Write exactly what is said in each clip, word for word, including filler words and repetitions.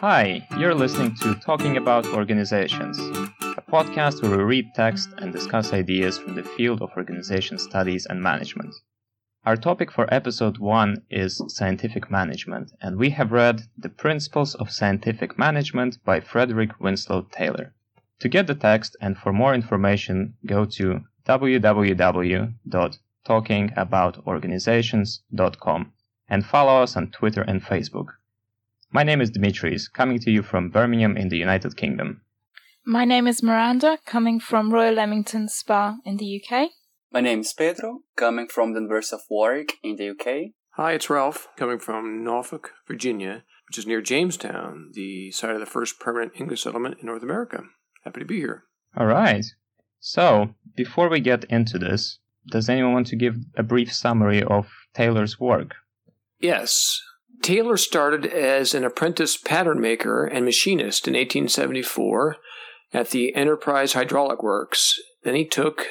Hi, you're listening to Talking About Organizations, a podcast where we read text and discuss ideas from the field of organization studies and management. Our topic for episode one is scientific management, and we have read The Principles of Scientific Management by Frederick Winslow Taylor. To get the text and for more information, go to w w w dot talking about organizations dot com and follow us on Twitter and Facebook. My name is Dimitris, coming to you from Birmingham in the United Kingdom. My name is Miranda, coming from Royal Leamington Spa in the U K. My name is Pedro, coming from the University of Warwick in the U K. Hi, it's Ralph, coming from Norfolk, Virginia, which is near Jamestown, the site of the first permanent English settlement in North America. Happy to be here. All right. So, before we get into this, does anyone want to give a brief summary of Taylor's work? Yes. Taylor started as an apprentice pattern maker and machinist in eighteen seventy-four at the Enterprise Hydraulic Works. Then he took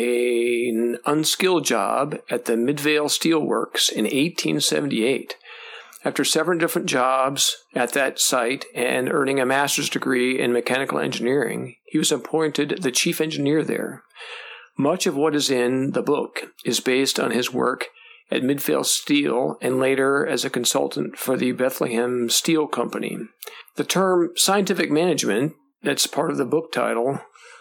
a, an unskilled job at the Midvale Steel Works in eighteen seventy-eight. After several different jobs at that site and earning a master's degree in mechanical engineering, he was appointed the chief engineer there. Much of what is in the book is based on his work at Midvale Steel and later as a consultant for the Bethlehem Steel Company. The term scientific management, that's part of the book title,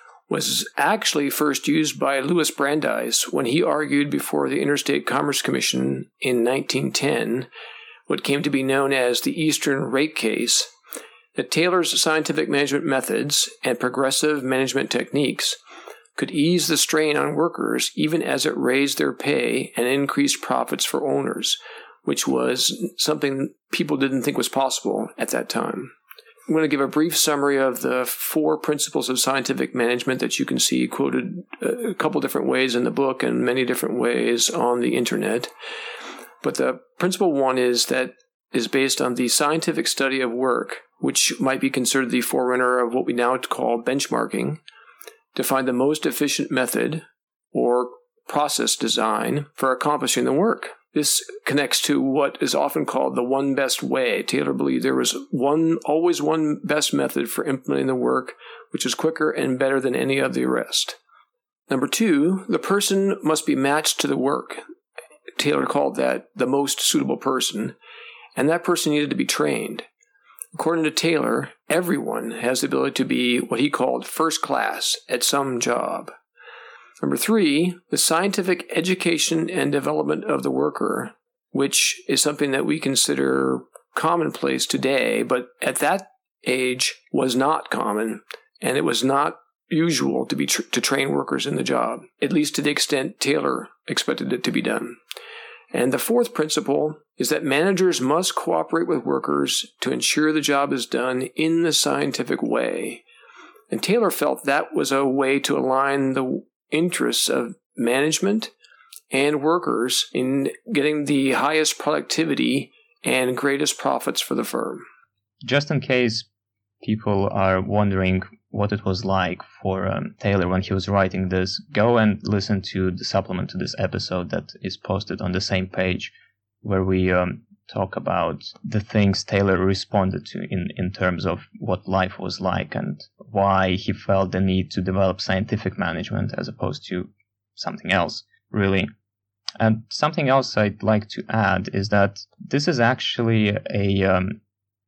was actually first used by Louis Brandeis when he argued before the Interstate Commerce Commission in nineteen ten, what came to be known as the Eastern Rate Case, that Taylor's scientific management methods and progressive management techniques could ease the strain on workers even as it raised their pay and increased profits for owners, which was something people didn't think was possible at that time. I'm going to give a brief summary of the four principles of scientific management that you can see quoted a couple different ways in the book and many different ways on the internet. But the principle one is that is based on the scientific study of work, which might be considered the forerunner of what we now call benchmarking, to find the most efficient method or process design for accomplishing the work. This connects to what is often called the one best way. Taylor believed there was one, always one best method for implementing the work, which is quicker and better than any of the rest. Number two, the person must be matched to the work. Taylor called that the most suitable person, and that person needed to be trained. According to Taylor, everyone has the ability to be what he called first class at some job. Number three, the scientific education and development of the worker, which is something that we consider commonplace today, but at that age was not common, and it was not usual to be tr- to train workers in the job, at least to the extent Taylor expected it to be done. And the fourth principle is that managers must cooperate with workers to ensure the job is done in the scientific way. And Taylor felt that was a way to align the interests of management and workers in getting the highest productivity and greatest profits for the firm. Just in case people are wondering what it was like for um, Taylor when he was writing this, go and listen to the supplement to this episode that is posted on the same page where we um, talk about the things Taylor responded to in, in terms of what life was like and why he felt the need to develop scientific management as opposed to something else, really. And something else I'd like to add is that this is actually a um,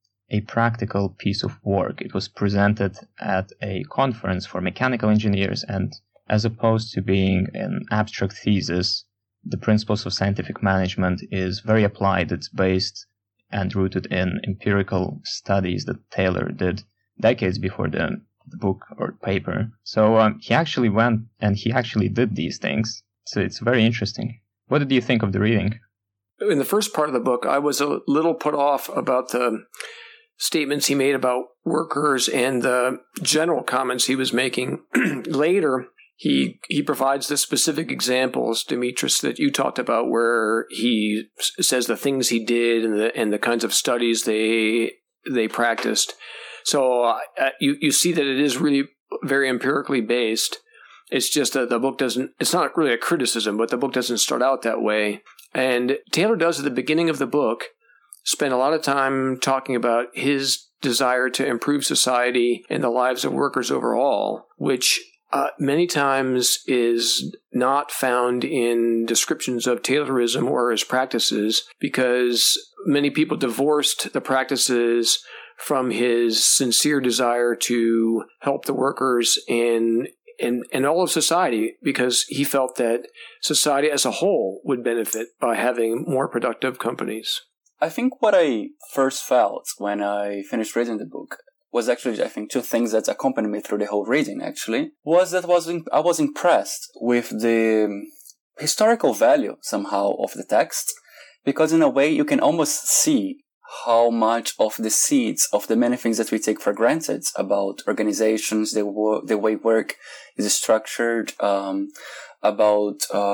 a practical piece of work. It was presented at a conference for mechanical engineers, and as opposed to being an abstract thesis, the principles of scientific management is very applied. It's based and rooted in empirical studies that Taylor did decades before the, the book or paper. So um, he actually went and he actually did these things. So it's very interesting. What did you think of the reading? In the first part of the book, I was a little put off about the statements he made about workers and the general comments he was making. Later, he he provides the specific examples, Dimitris, that you talked about, where he s- says the things he did and the and the kinds of studies they they practiced. So uh, you you see that it is really very empirically based. It's just that the book doesn't. It's not really a criticism, but the book doesn't start out that way. And Taylor does at the beginning of the book spend a lot of time talking about his desire to improve society and the lives of workers overall, which uh, many times is not found in descriptions of Taylorism or his practices, because many people divorced the practices from his sincere desire to help the workers and and, and all of society, because he felt that society as a whole would benefit by having more productive companies. I think what I first felt when I finished reading the book was actually, I think, two things that accompanied me through the whole reading, actually, was that was I was impressed with the historical value, somehow, of the text, because in a way you can almost see how much of the seeds of the many things that we take for granted about organizations, the, wo- the way work is structured, um, about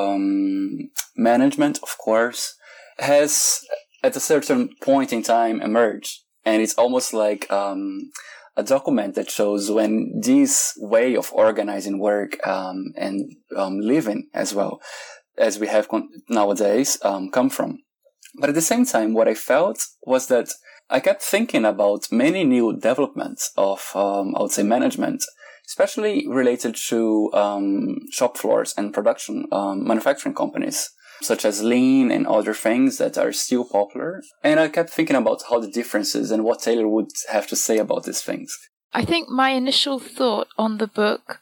um, management, of course, has at a certain point in time emerged. And it's almost like um, a document that shows when this way of organizing work um, and um, living as well as we have con- nowadays um, come from. But at the same time, what I felt was that I kept thinking about many new developments of, um, I would say, management, especially related to um, shop floors and production um, manufacturing companies, such as Lean and other things that are still popular. And I kept thinking about how the differences and what Taylor would have to say about these things. I think my initial thought on the book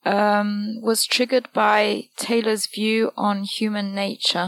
um, was triggered by Taylor's view on human nature,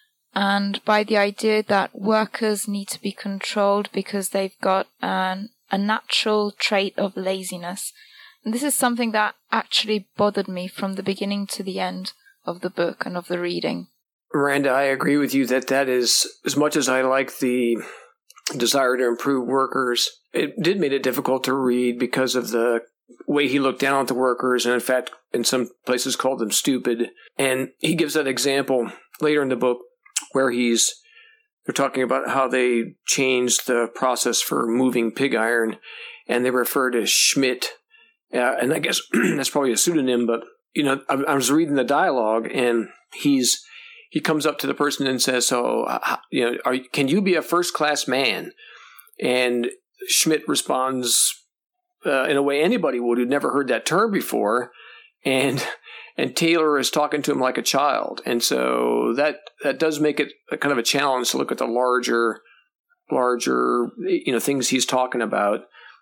and by the idea that workers need to be controlled because they've got an, a natural trait of laziness. And this is something that actually bothered me from the beginning to the end of the book and of the reading. Miranda, I agree with you that that is, as much as I like the desire to improve workers, it did make it difficult to read because of the way he looked down at the workers, and in fact, in some places called them stupid. And he gives that example later in the book where he's, they're talking about how they changed the process for moving pig iron, and they refer to Schmidt, uh, and I guess that's probably a pseudonym, but, you know, I, I was reading the dialogue, and he's, he comes up to the person and says, so, uh, you know, are, can you be a first-class man? And Schmidt responds uh, in a way anybody would who'd never heard that term before, and and Taylor is talking to him like a child. And so that that does make it a kind of a challenge to look at the larger, larger, you know, things he's talking about.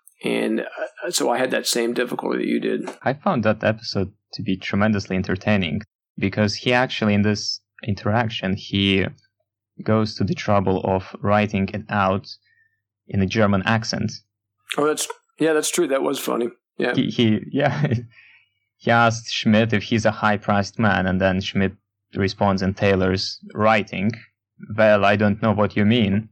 And so I had that same difficulty that you did. I found that episode to be tremendously entertaining because he actually, in this interaction, he goes to the trouble of writing it out in a German accent. Oh, that's, yeah, that's true. That was funny. Yeah. He, he yeah. He asked Schmidt if he's a high-priced man, and then Schmidt responds in Taylor's writing, well, I don't know what you mean.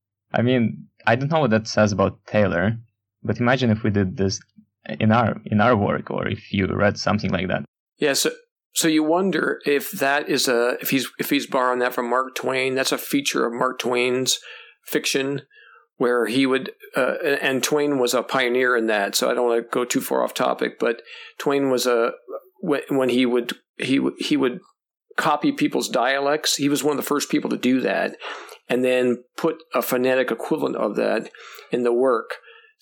I mean, I don't know what that says about Taylor, but imagine if we did this in our in our work, or if you read something like that. Yeah, so, so you wonder if that is a, if he's, if he's borrowing that from Mark Twain. That's a feature of Mark Twain's fiction, where he would, uh, and Twain was a pioneer in that, so I don't want to go too far off topic, but Twain was a, when he would, he he would copy people's dialects, he was one of the first people to do that, and then put a phonetic equivalent of that in the work.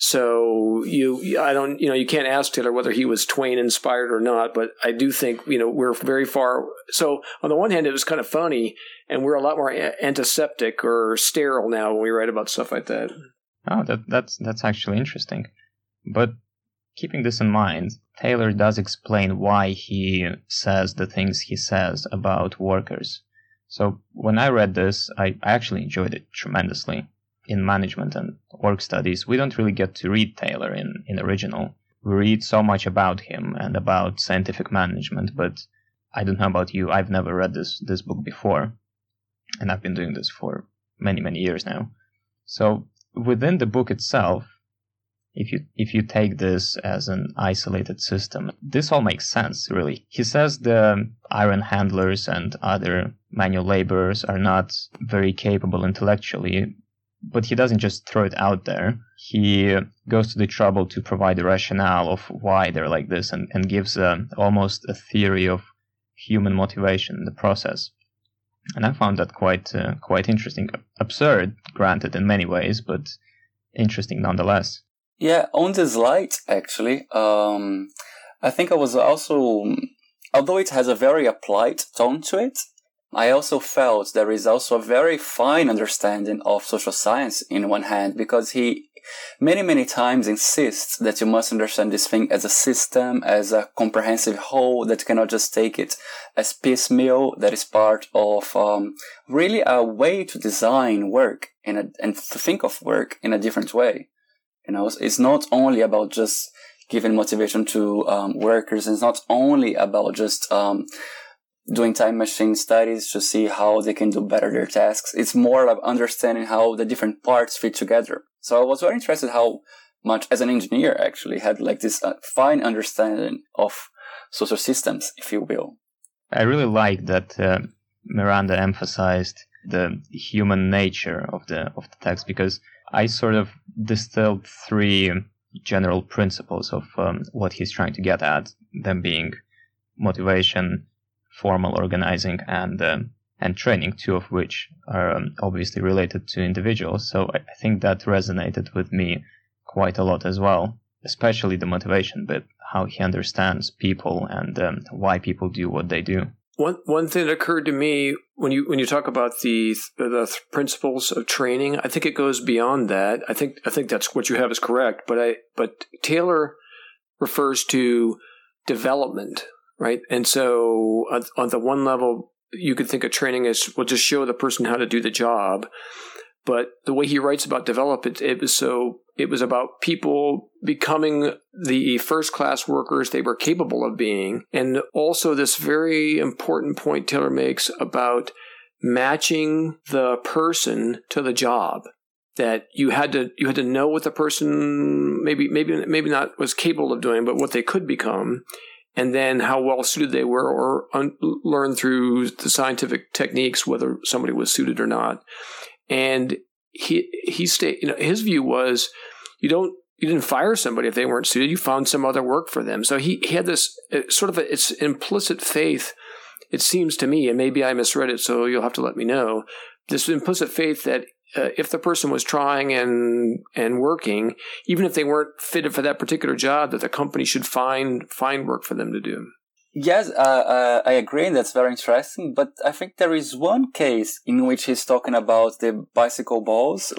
So you, I don't, you know, you can't ask Taylor whether he was Twain inspired or not, but I do think, you know, we're very far. So on the one hand, it was kind of funny, and we're a lot more antiseptic or sterile now when we write about stuff like that. Oh, that, that's that's actually interesting. But keeping this in mind, Taylor does explain why he says the things he says about workers. So when I read this, I, I actually enjoyed it tremendously. In management and work studies, we don't really get to read Taylor in, in original. We read so much about him and about scientific management, but I don't know about you, I've never read this, this book before. And I've been doing this for many, many years now. So within the book itself, if you if you take this as an isolated system, this all makes sense, really. He says the iron handlers and other manual laborers are not very capable intellectually, but he doesn't just throw it out there. He goes to the trouble to provide a rationale of why they're like this, and, and gives a, almost a theory of human motivation in the process. And I found that quite uh, quite interesting. Absurd, granted, in many ways, but interesting nonetheless. Yeah, on the slide, actually, um, I think I was also, although it has a very applied tone to it, I also felt there is also a very fine understanding of social science in one hand, because he many, many times insists that you must understand this thing as a system, as a comprehensive whole, that you cannot just take it as piecemeal, that is part of um, really a way to design work in a, and to think of work in a different way. You know, it's not only about just giving motivation to um, workers. It's not only about just um, doing time machine studies to see how they can do better their tasks. It's more about understanding how the different parts fit together. So I was very interested how much, as an engineer, actually had like this uh, fine understanding of social systems, if you will. I really like that uh, Miranda emphasized the human nature of the of the text, because I sort of distilled three general principles of um, what he's trying to get at, them being motivation, formal organizing, and um, and training, two of which are um, obviously related to individuals. So I, I think that resonated with me quite a lot as well, especially the motivation bit, how he understands people and um, why people do what they do. One one thing that occurred to me when you when you talk about the the principles of training, I think it goes beyond that. I think I think that's what you have is correct, but I but Taylor refers to development, right? And so on, on the one level, you could think of training as, well, just show the person how to do the job. But the way he writes about development, it was so it was about people becoming the first-class workers they were capable of being. And also this very important point Taylor makes about matching the person to the job. That you had to you had to know what the person maybe maybe maybe not was capable of doing, but what they could become, and then how well suited they were, or un- learn through the scientific techniques whether somebody was suited or not. And he he sta- you know his view was you don't you didn't fire somebody if they weren't suited. You found some other work for them. So he, he had this uh, sort of a, it's implicit faith. It seems to me, and maybe I misread it, so you'll have to let me know. This implicit faith that uh, if the person was trying and and working, even if they weren't fitted for that particular job, that the company should find find work for them to do. Yes, uh, uh, I agree, and that's very interesting. But I think there is one case in which he's talking about the bicycle balls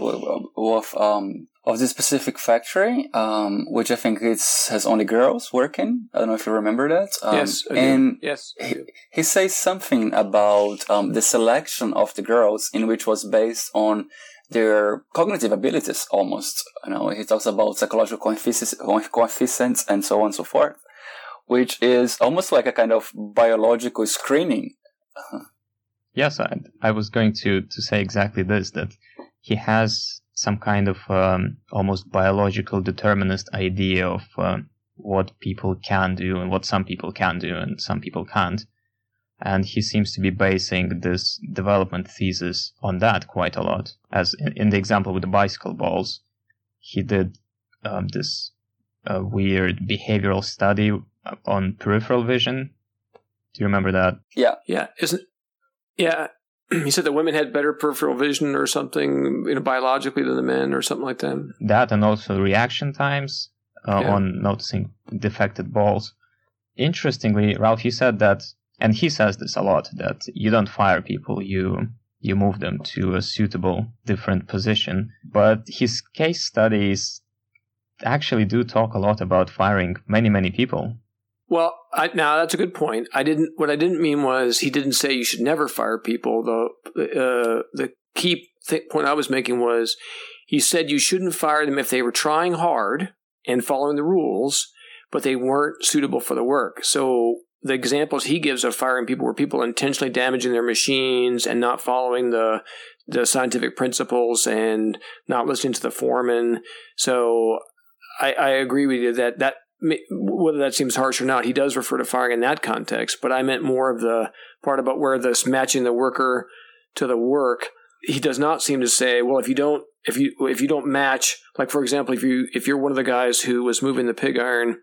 of um of this specific factory, um, which I think it's has only girls working. I don't know if you remember that. Um, yes, I and do. Yes, I he, do. he says something about um the selection of the girls, in which was based on their cognitive abilities, almost. You know, he talks about psychological coefficients, coefficients, and so on and so forth, which is almost like a kind of biological screening. Uh-huh. Yes, I, I was going to, to say exactly this, that he has some kind of um, almost biological determinist idea of uh, what people can do and what some people can do and some people can't. And he seems to be basing this development thesis on that quite a lot. As in, in the example with the bicycle balls, he did um, this uh, weird behavioral study on peripheral vision. Do you remember that? Yeah. Yeah. Isn't yeah. He said that women had better peripheral vision or something, you know, biologically than the men or something like that. That, and also reaction times uh, yeah. on noticing defected balls. Interestingly, Ralph, he said that, and he says this a lot, that you don't fire people, you you move them to a suitable different position. But his case studies actually do talk a lot about firing many, many people. Well, I, now that's a good point. I didn't. What I didn't mean was he didn't say you should never fire people. The uh, the key th- point I was making was he said you shouldn't fire them if they were trying hard and following the rules, but they weren't suitable for the work. So the examples he gives of firing people were people intentionally damaging their machines and not following the the scientific principles and not listening to the foreman. So I, I agree with you that that. Whether that seems harsh or not, he does refer to firing in that context. But I meant more of the part about where this matching the worker to the work. He does not seem to say, well, if you don't, if you if you don't match, like for example, if you if you're one of the guys who was moving the pig iron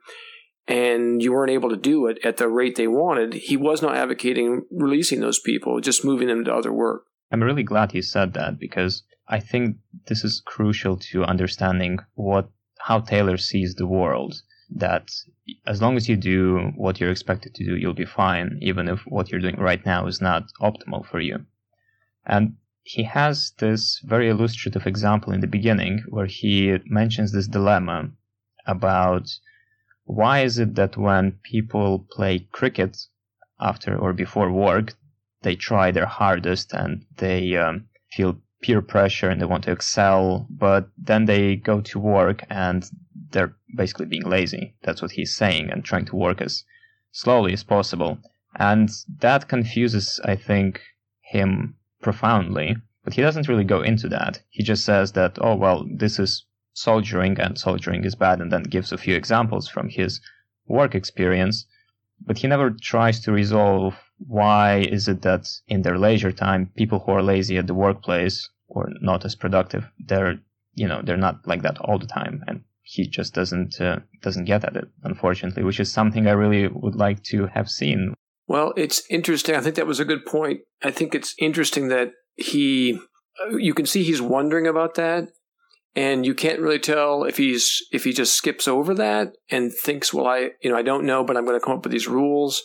and you weren't able to do it at the rate they wanted, he was not advocating releasing those people, just moving them to other work. I'm really glad he said that, because I think this is crucial to understanding what how Taylor sees the world, that as long as you do what you're expected to do, you'll be fine, even if what you're doing right now is not optimal for you. And he has this very illustrative example in the beginning where he mentions this dilemma about why is it that when people play cricket after or before work, they try their hardest and they um, feel peer pressure and they want to excel, but then they go to work and they're basically being lazy. That's what he's saying, and trying to work as slowly as possible. And that confuses, I think, him profoundly, but he doesn't really go into that. He just says that, oh, well, this is soldiering and soldiering is bad, and then gives a few examples from his work experience, but he never tries to resolve why is it that in their leisure time, people who are lazy at the workplace or not as productive, they're, you know, they're not like that all the time. And he just doesn't uh, doesn't get at it, unfortunately, which is something I really would like to have seen. Well, it's interesting. I think that was a good point. I think it's interesting that he, you can see he's wondering about that, and you can't really tell if he's if he just skips over that and thinks, well, I you know I don't know, but I'm going to come up with these rules,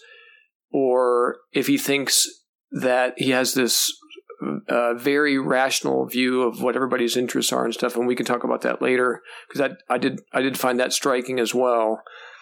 or if he thinks that he has this uh, very rational view of what everybody's interests are and stuff, and we can talk about that later, because I, I did I did find that striking as well.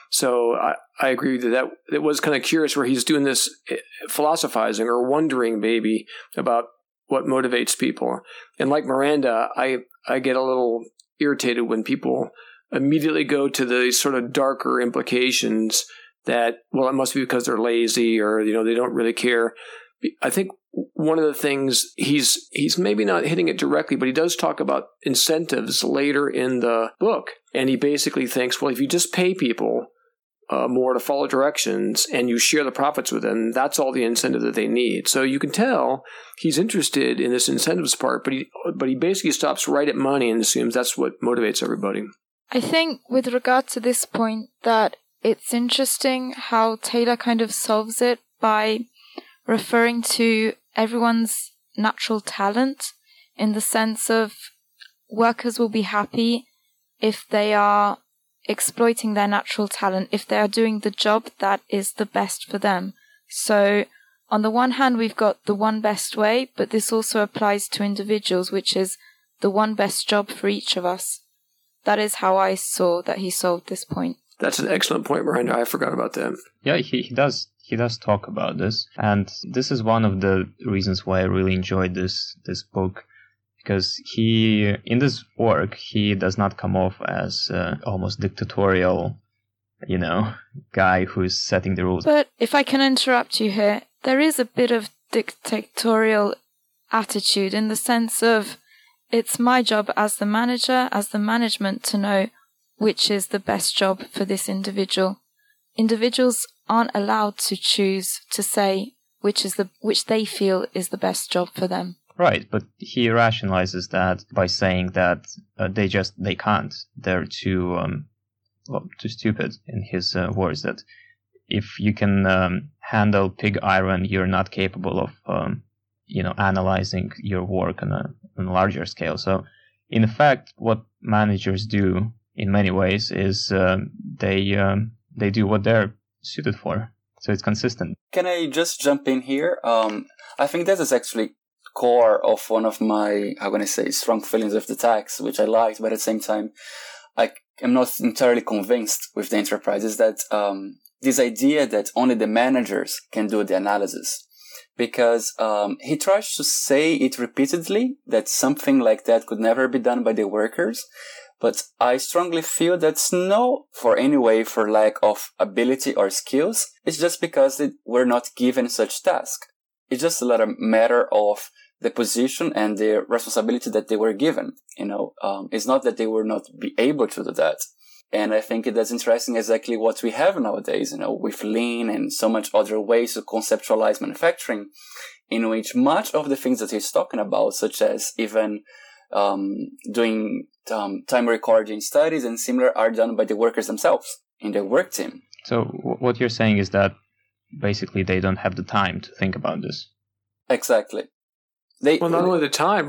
So I, I agree that, that it was kind of curious where he's doing this philosophizing or wondering maybe about what motivates people. And like Miranda, I, I get a little irritated when people immediately go to the sort of darker implications that, well, it must be because they're lazy or, you know, they don't really care. I think one of the things he's he's maybe not hitting it directly, but he does talk about incentives later in the book. And he basically thinks, well, if you just pay people uh, more to follow directions and you share the profits with them, that's all the incentive that they need. So you can tell he's interested in this incentives part, but he but he basically stops right at money and assumes that's what motivates everybody. I think with regard to this point that it's interesting how Taylor kind of solves it by referring to everyone's natural talent, in the sense of workers will be happy if they are exploiting their natural talent, if they are doing the job that is the best for them. So on the one hand, we've got the one best way, but this also applies to individuals, which is the one best job for each of us. That is how I saw that he solved this point. That's an excellent point, Miranda. I forgot about that. Yeah, he, he does. He does talk about this, and this is one of the reasons why I really enjoyed this this book, because he, in this work, he does not come off as uh, almost dictatorial, you know, guy who's setting the rules. But if I can interrupt you here, there is a bit of dictatorial attitude in the sense of it's my job as the manager, as the management, to know which is the best job for this individual. Individuals aren't allowed to choose to say which is the which they feel is the best job for them. Right, but he rationalizes that by saying that uh, they just they can't. They're too um, well, too stupid, in his uh, words. That if you can um, handle pig iron, you're not capable of um, you know analyzing your work on a on a larger scale. So, in fact, what managers do in many ways is uh, they um, they do what they're suited for. So it's consistent. Can I just jump in here? Um, I think that is actually core of one of my, how can I say, strong feelings of the text, which I liked, but at the same time, I am not entirely convinced with the Enterprise, is that um, this idea that only the managers can do the analysis. Because um, he tries to say it repeatedly, that something like that could never be done by the workers. But I strongly feel that's not for any way for lack of ability or skills. It's just because they were not given such task. It's just a little matter of the position and the responsibility that they were given. You know, um, it's not that they were not be able to do that. And I think that's interesting exactly what we have nowadays, you know, with Lean and so much other ways to conceptualize manufacturing, in which much of the things that he's talking about, such as even um, doing um, time recording studies and similar, are done by the workers themselves in their work team. So w- what you're saying is that basically they don't have the time to think about this. Exactly. They, well, not only the time, right?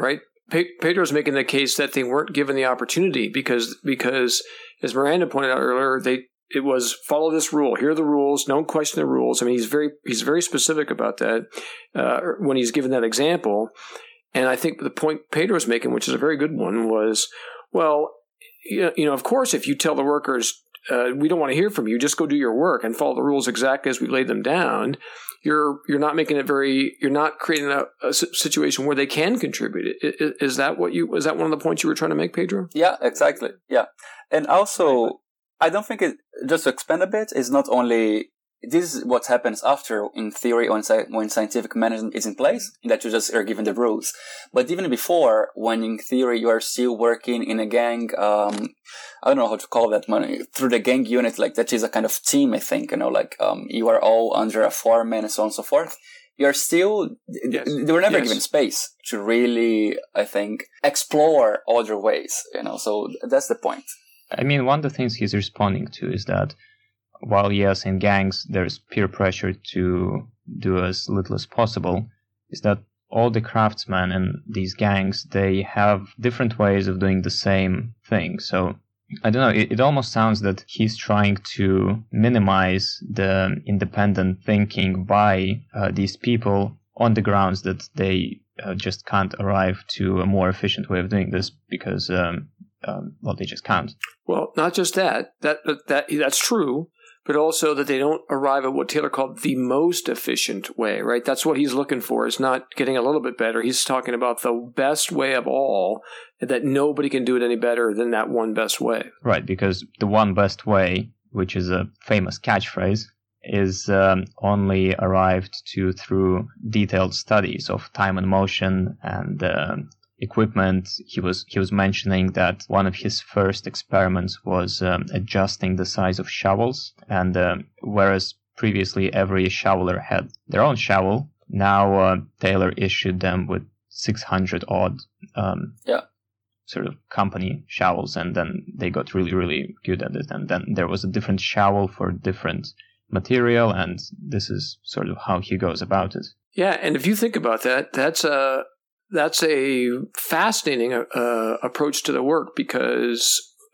Pe- Pedro's making the case that they weren't given the opportunity because, because as Miranda pointed out earlier, they it was follow this rule. Here are the rules. Don't question the rules. I mean, he's very he's very specific about that uh, when he's given that example. And I think the point Pedro's making, which is a very good one, was, well, you know, of course, if you tell the workers, uh, we don't want to hear from you, just go do your work and follow the rules exactly as we laid them down, you're you're not making it very, you're not creating a, a situation where they can contribute. Is, is that what you, was that one of the points you were trying to make, Pedro? Yeah, exactly. Yeah. And also, I don't think it, just to expand a bit, is not only, this is what happens after, in theory, when, when scientific management is in place, that you just are given the rules. But even before, when in theory you are still working in a gang, um, I don't know how to call that, money through the gang unit, like that is a kind of team, I think, you know, like um, you are all under a foreman and so on and so forth. You are still, yes. they were never yes. given space to really, I think, explore other ways, you know, so that's the point. I mean, one of the things he's responding to is that while, yes, in gangs there's peer pressure to do as little as possible, is that all the craftsmen in these gangs, they have different ways of doing the same thing. So, I don't know, it, it almost sounds that he's trying to minimize the independent thinking by uh, these people on the grounds that they uh, just can't arrive to a more efficient way of doing this because... Um, Um, well, they just can't. Well, not just that. That that that's true, but also that they don't arrive at what Taylor called the most efficient way, right? That's what he's looking for. Is not getting a little bit better. He's talking about the best way of all, and that nobody can do it any better than that one best way. Right, because the one best way, which is a famous catchphrase, is um, only arrived to through detailed studies of time and motion and uh, equipment. He was he was mentioning that one of his first experiments was um, adjusting the size of shovels, and uh, whereas previously every shoveler had their own shovel, now uh, Taylor issued them with six hundred odd um, yeah. sort of company shovels, and then they got really really good at it, and then there was a different shovel for different material, and this is sort of how he goes about it. Yeah, and if you think about that, that's a That's a fascinating uh, approach to the work, because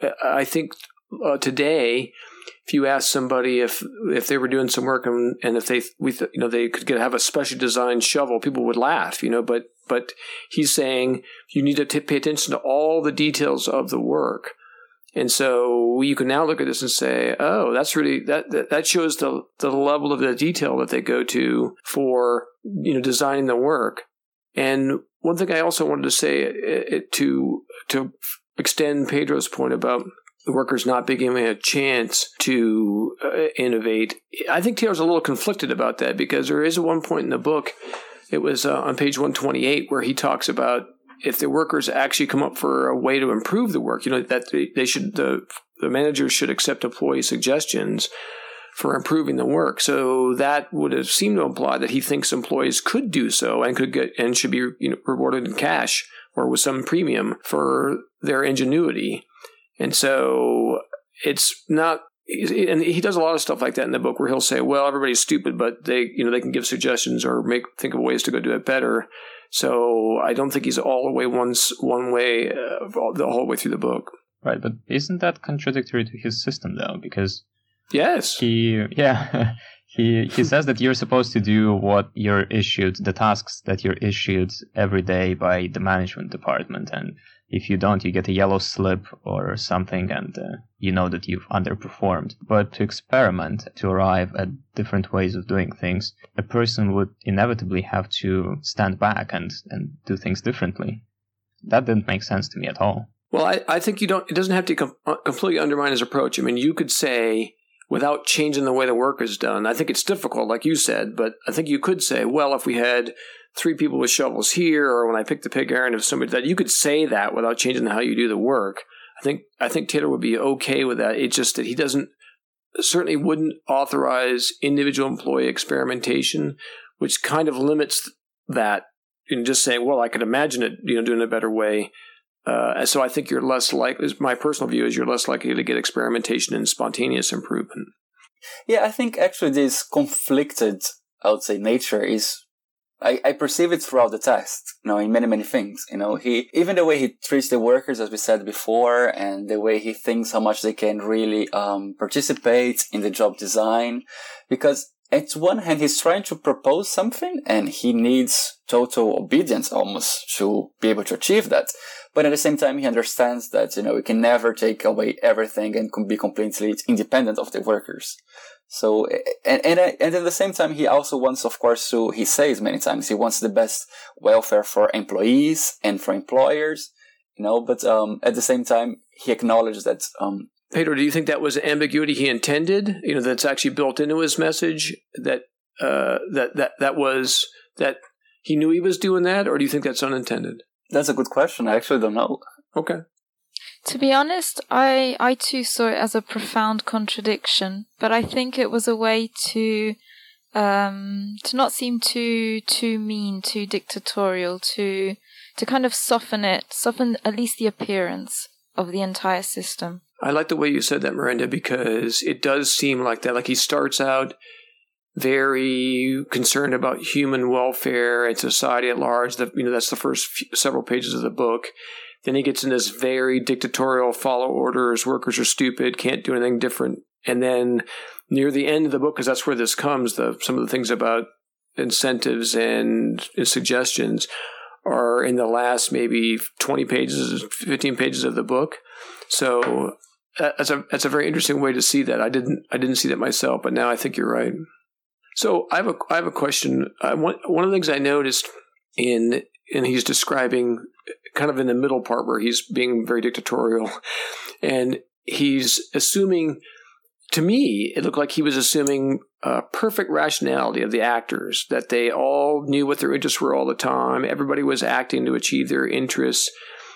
I think uh, today, if you ask somebody if if they were doing some work and, and if they we th- you know they could get, have a specially designed shovel, people would laugh, you know. But but he's saying you need to t- pay attention to all the details of the work, and so you can now look at this and say, oh, that's really that that, that shows the the level of the detail that they go to for you know designing the work. And one thing I also wanted to say it, to to extend Pedro's point about the workers not being given a chance to uh, innovate, I think Taylor's a little conflicted about that, because there is one point in the book, it was uh, on page one twenty-eight, where he talks about if the workers actually come up for a way to improve the work, you know, that they, they should the the managers should accept employee suggestions for improving the work. So that would have seemed to imply that he thinks employees could do so and could get and should be you know, rewarded in cash or with some premium for their ingenuity. And so it's not, and he does a lot of stuff like that in the book, where he'll say, well, everybody's stupid, but they, you know, they can give suggestions or make think of ways to go do it better. So I don't think he's all the way one, one way uh, the whole way through the book. Right, but isn't that contradictory to his system, though? Because Yes. He yeah he he says that you're supposed to do what you're issued, the tasks that you're issued every day by the management department, and if you don't, you get a yellow slip or something, and uh, you know that you've underperformed. But to experiment, to arrive at different ways of doing things, a person would inevitably have to stand back and and do things differently. That didn't make sense to me at all. Well, I, I think you don't. It doesn't have to com- completely undermine his approach. I mean, you could say, without changing the way the work is done. I think it's difficult, like you said, but I think you could say, well, if we had three people with shovels here, or when I picked the pig iron, if somebody that you could say that without changing how you do the work. I think I think Taylor would be okay with that. It's just that he doesn't certainly wouldn't authorize individual employee experimentation, which kind of limits that. And just saying, well, I could imagine it, you know, doing a better way. Uh, so I think you're less likely, my personal view is you're less likely to get experimentation and spontaneous improvement. Yeah, I think actually this conflicted, I would say, nature is I, I perceive it throughout the text, you know, in many, many things. You know, he, even the way he treats the workers, as we said before, and the way he thinks how much they can really, um, participate in the job design. Because at one hand, he's trying to propose something and he needs total obedience almost to be able to achieve that. But at the same time, he understands that, you know, we can never take away everything and can be completely independent of the workers. So, and, and, and at the same time, he also wants, of course, to, he says many times, he wants the best welfare for employees and for employers, you know, but, um, at the same time, he acknowledges that, um, Pedro, do you think that was an ambiguity he intended? You know, that's actually built into his message, that, uh, that, that, that was, that he knew he was doing that, or do you think that's unintended? That's a good question. I actually don't know. Okay. To be honest, I, I too saw it as a profound contradiction, but I think it was a way to um, to not seem too too mean, too dictatorial, to to kind of soften it, soften at least the appearance of the entire system. I like the way you said that, Miranda, because it does seem like that. Like he starts out very concerned about human welfare and society at large. That, you know, that's the first few, several pages of the book. Then he gets in this very dictatorial follow orders, workers are stupid, can't do anything different. And then near the end of the book, because that's where this comes, the some of the things about incentives and, and suggestions are in the last maybe twenty pages, fifteen pages of the book. So that's a that's a very interesting way to see that. I didn't I didn't see that myself, but now I think you're right. So I have a I have a question. Uh, one one of the things I noticed in and he's describing kind of in the middle part where he's being very dictatorial, and he's assuming. To me, it looked like he was assuming uh, perfect rationality of the actors, that they all knew what their interests were all the time. Everybody was acting to achieve their interests,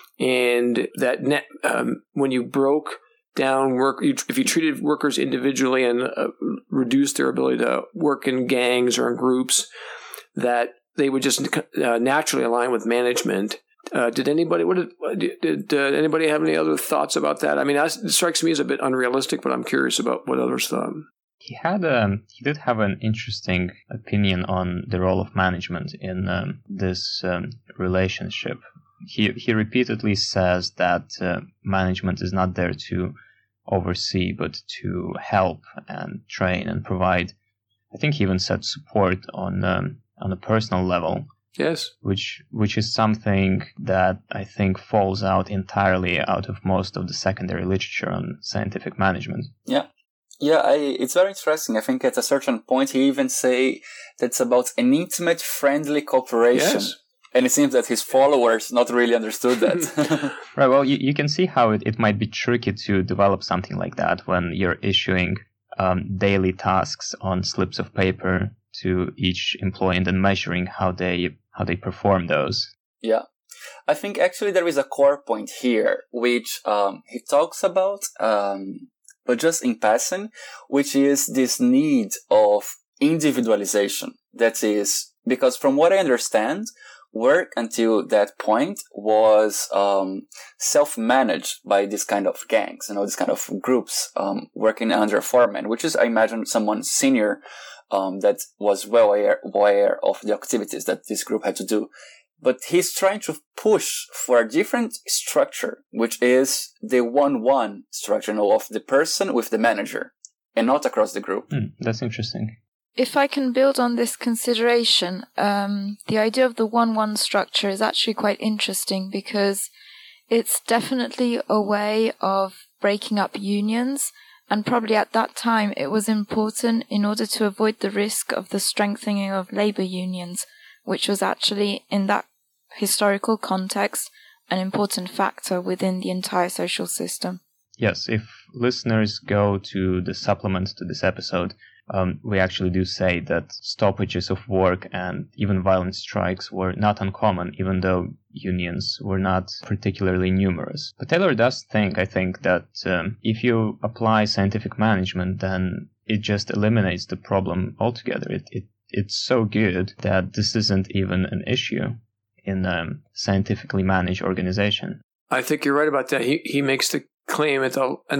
and that net, um, when you broke down work, if you treated workers individually and uh, reduced their ability to work in gangs or in groups, that they would just uh, naturally align with management. Uh, did anybody what did, did uh, anybody have any other thoughts about that? I mean, that strikes me as a bit unrealistic, but I'm curious about what others thought. He had um, he did have an interesting opinion on the role of management in um, this um, relationship. He he repeatedly says that uh, management is not there to oversee, but to help and train and provide. I think he even said support on um, on a personal level. Yes. Which which is something that I think falls out entirely out of most of the secondary literature on scientific management. Yeah. Yeah, I, it's very interesting. I think at a certain point he even say that it's about an intimate, friendly cooperation. Yes. And it seems that his followers not really understood that. Right, well, you, you can see how it, it might be tricky to develop something like that when you're issuing um, daily tasks on slips of paper to each employee and then measuring how they how they perform those. Yeah. I think actually there is a core point here, which um, he talks about, um, but just in passing, which is this need of individualization. That is, because from what I understand, work until that point was um, self-managed by this kind of gangs, you know, this kind of groups um, working under a foreman, which is, I imagine, someone senior Um, that was well aware, aware of the activities that this group had to do. But he's trying to push for a different structure, which is the one-one structure, you know, of the person with the manager, and not across the group. Mm, that's interesting. If I can build on this consideration, um, the idea of the one-one structure is actually quite interesting because it's definitely a way of breaking up unions. And probably at that time, it was important in order to avoid the risk of the strengthening of labor unions, which was actually, in that historical context, an important factor within the entire social system. Yes, if listeners go to the supplement to this episode, um, we actually do say that stoppages of work and even violent strikes were not uncommon, even though unions were not particularly numerous. But Taylor does think, I think, that um, if you apply scientific management, then it just eliminates the problem altogether. It, it It's so good that this isn't even an issue in a um, scientifically managed organization. I think you're right about that. He he makes the claim at the in the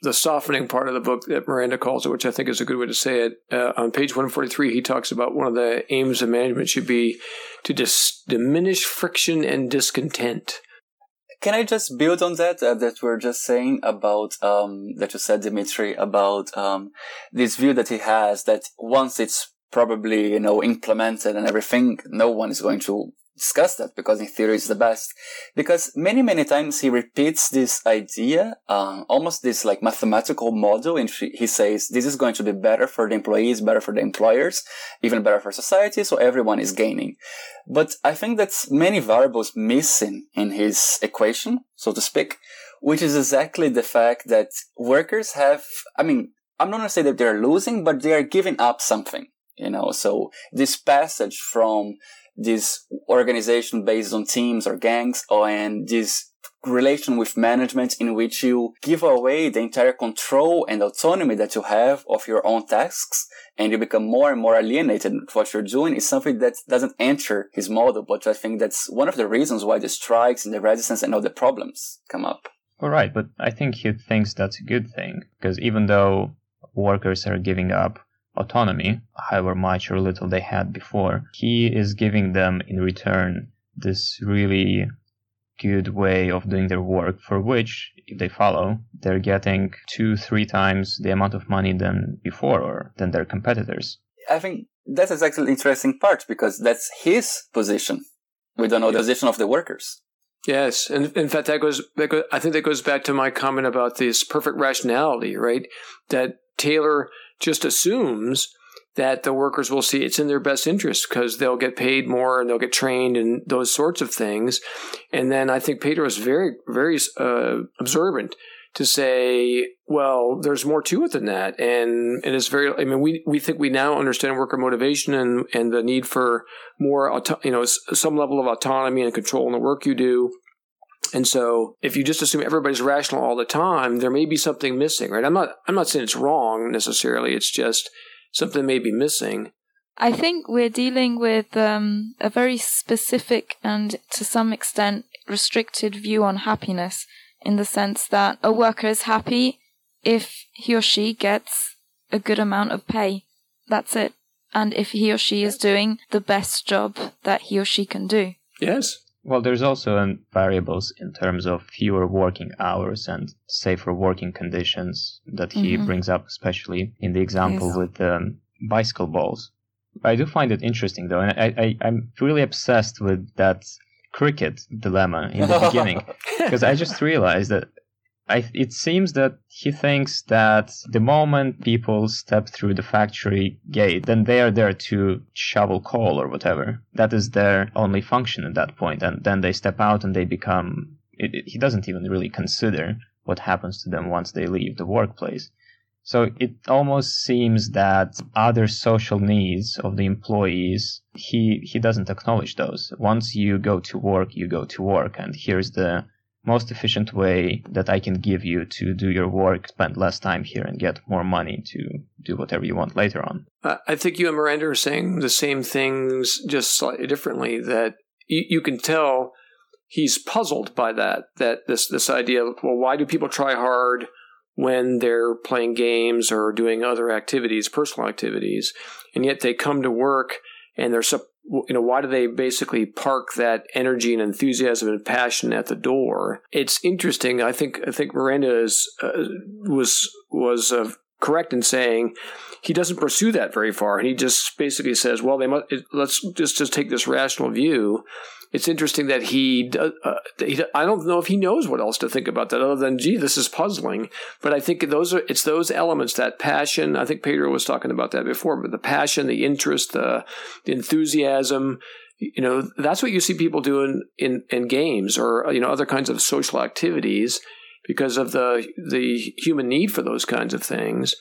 the softening part of the book that Miranda calls it, which I think is a good way to say it. Uh, on page one forty-three, he talks about one of the aims of management should be to dis- diminish friction and discontent. Can I just build on that, uh, that we're just saying about, um, that you said, Dimitri, about um, this view that he has that once it's probably, you know, implemented and everything, no one is going to discuss that because in theory it's the best. Because many, many times he repeats this idea, um, almost this like mathematical model, and he says this is going to be better for the employees, better for the employers, even better for society, so everyone is gaining. But I think that's many variables missing in his equation, so to speak, which is exactly the fact that workers have, I mean, I'm not going to say that they're losing, but they are giving up something, you know, so this passage from this organization based on teams or gangs, or and this relation with management in which you give away the entire control and autonomy that you have of your own tasks, and you become more and more alienated with what you're doing, is something that doesn't enter his model. But I think that's one of the reasons why the strikes and the resistance and all the problems come up. All right, but I think he thinks that's a good thing, because even though workers are giving up autonomy, however much or little they had before, he is giving them in return this really good way of doing their work, for which, if they follow, they're getting two, three times the amount of money than before or than their competitors. I think that's exactly the interesting part, because that's his position. We don't know the position of the workers. Yes, and in fact, that goes, that goes. I think that goes back to my comment about this perfect rationality, right? That Taylor just assumes that the workers will see it's in their best interest because they'll get paid more and they'll get trained and those sorts of things. And then I think Pedro is very, very uh, observant to say, well, there's more to it than that. And it is very, I mean, we, we think we now understand worker motivation and, and the need for more, auto, you know, some level of autonomy and control in the work you do. And so if you just assume everybody's rational all the time, there may be something missing, right? I'm not, I'm not saying it's wrong necessarily. It's just something may be missing. I think we're dealing with um, a very specific and to some extent restricted view on happiness, in the sense that a worker is happy if he or she gets a good amount of pay. That's it. And if he or she is doing the best job that he or she can do. Yes. Well, there's also variables in terms of fewer working hours and safer working conditions that he mm-hmm. brings up, especially in the example yes. with um, bicycle balls. I do find it interesting, though, and I, I, I'm really obsessed with that cricket dilemma in the beginning, because I just realized that I, it seems that he thinks that the moment people step through the factory gate, then they are there to shovel coal or whatever. That is their only function at that point. And then they step out and they become... It, it, he doesn't even really consider what happens to them once they leave the workplace. So it almost seems that other social needs of the employees, he, he doesn't acknowledge those. Once you go to work, you go to work. And here's the most efficient way that I can give you to do your work, spend less time here and get more money to do whatever you want later on. I think you and Miranda are saying the same things, just slightly differently, that you, you can tell he's puzzled by that, that this, this idea of, well, why do people try hard when they're playing games or doing other activities, personal activities, and yet they come to work and they're so you know, why do they basically park that energy and enthusiasm and passion at the door? It's interesting. I think I think Miranda is, uh, was was uh, correct in saying he doesn't pursue that very far, and he just basically says, "Well, they must. It, let's just just take this rational view." It's interesting that he, does, uh, he, I don't know if he knows what else to think about that other than, gee, this is puzzling. But I think those are, it's those elements, that passion. I think Pedro was talking about that before, but the passion, the interest, the, the enthusiasm, you know, that's what you see people doing in, in games or, you know, other kinds of social activities because of the, the human need for those kinds of things.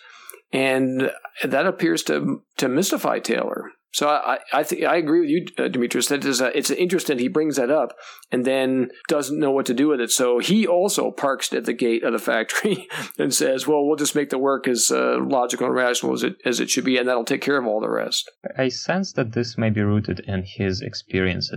And that appears to, to mystify Taylor. So I I think I agree with you, uh, Demetrius. That is a, it's interesting he brings that up and then doesn't know what to do with it. So he also parks at the gate of the factory and says, "Well, we'll just make the work as uh, logical and rational as it as it should be, and that'll take care of all the rest." I sense that this may be rooted in his experiences of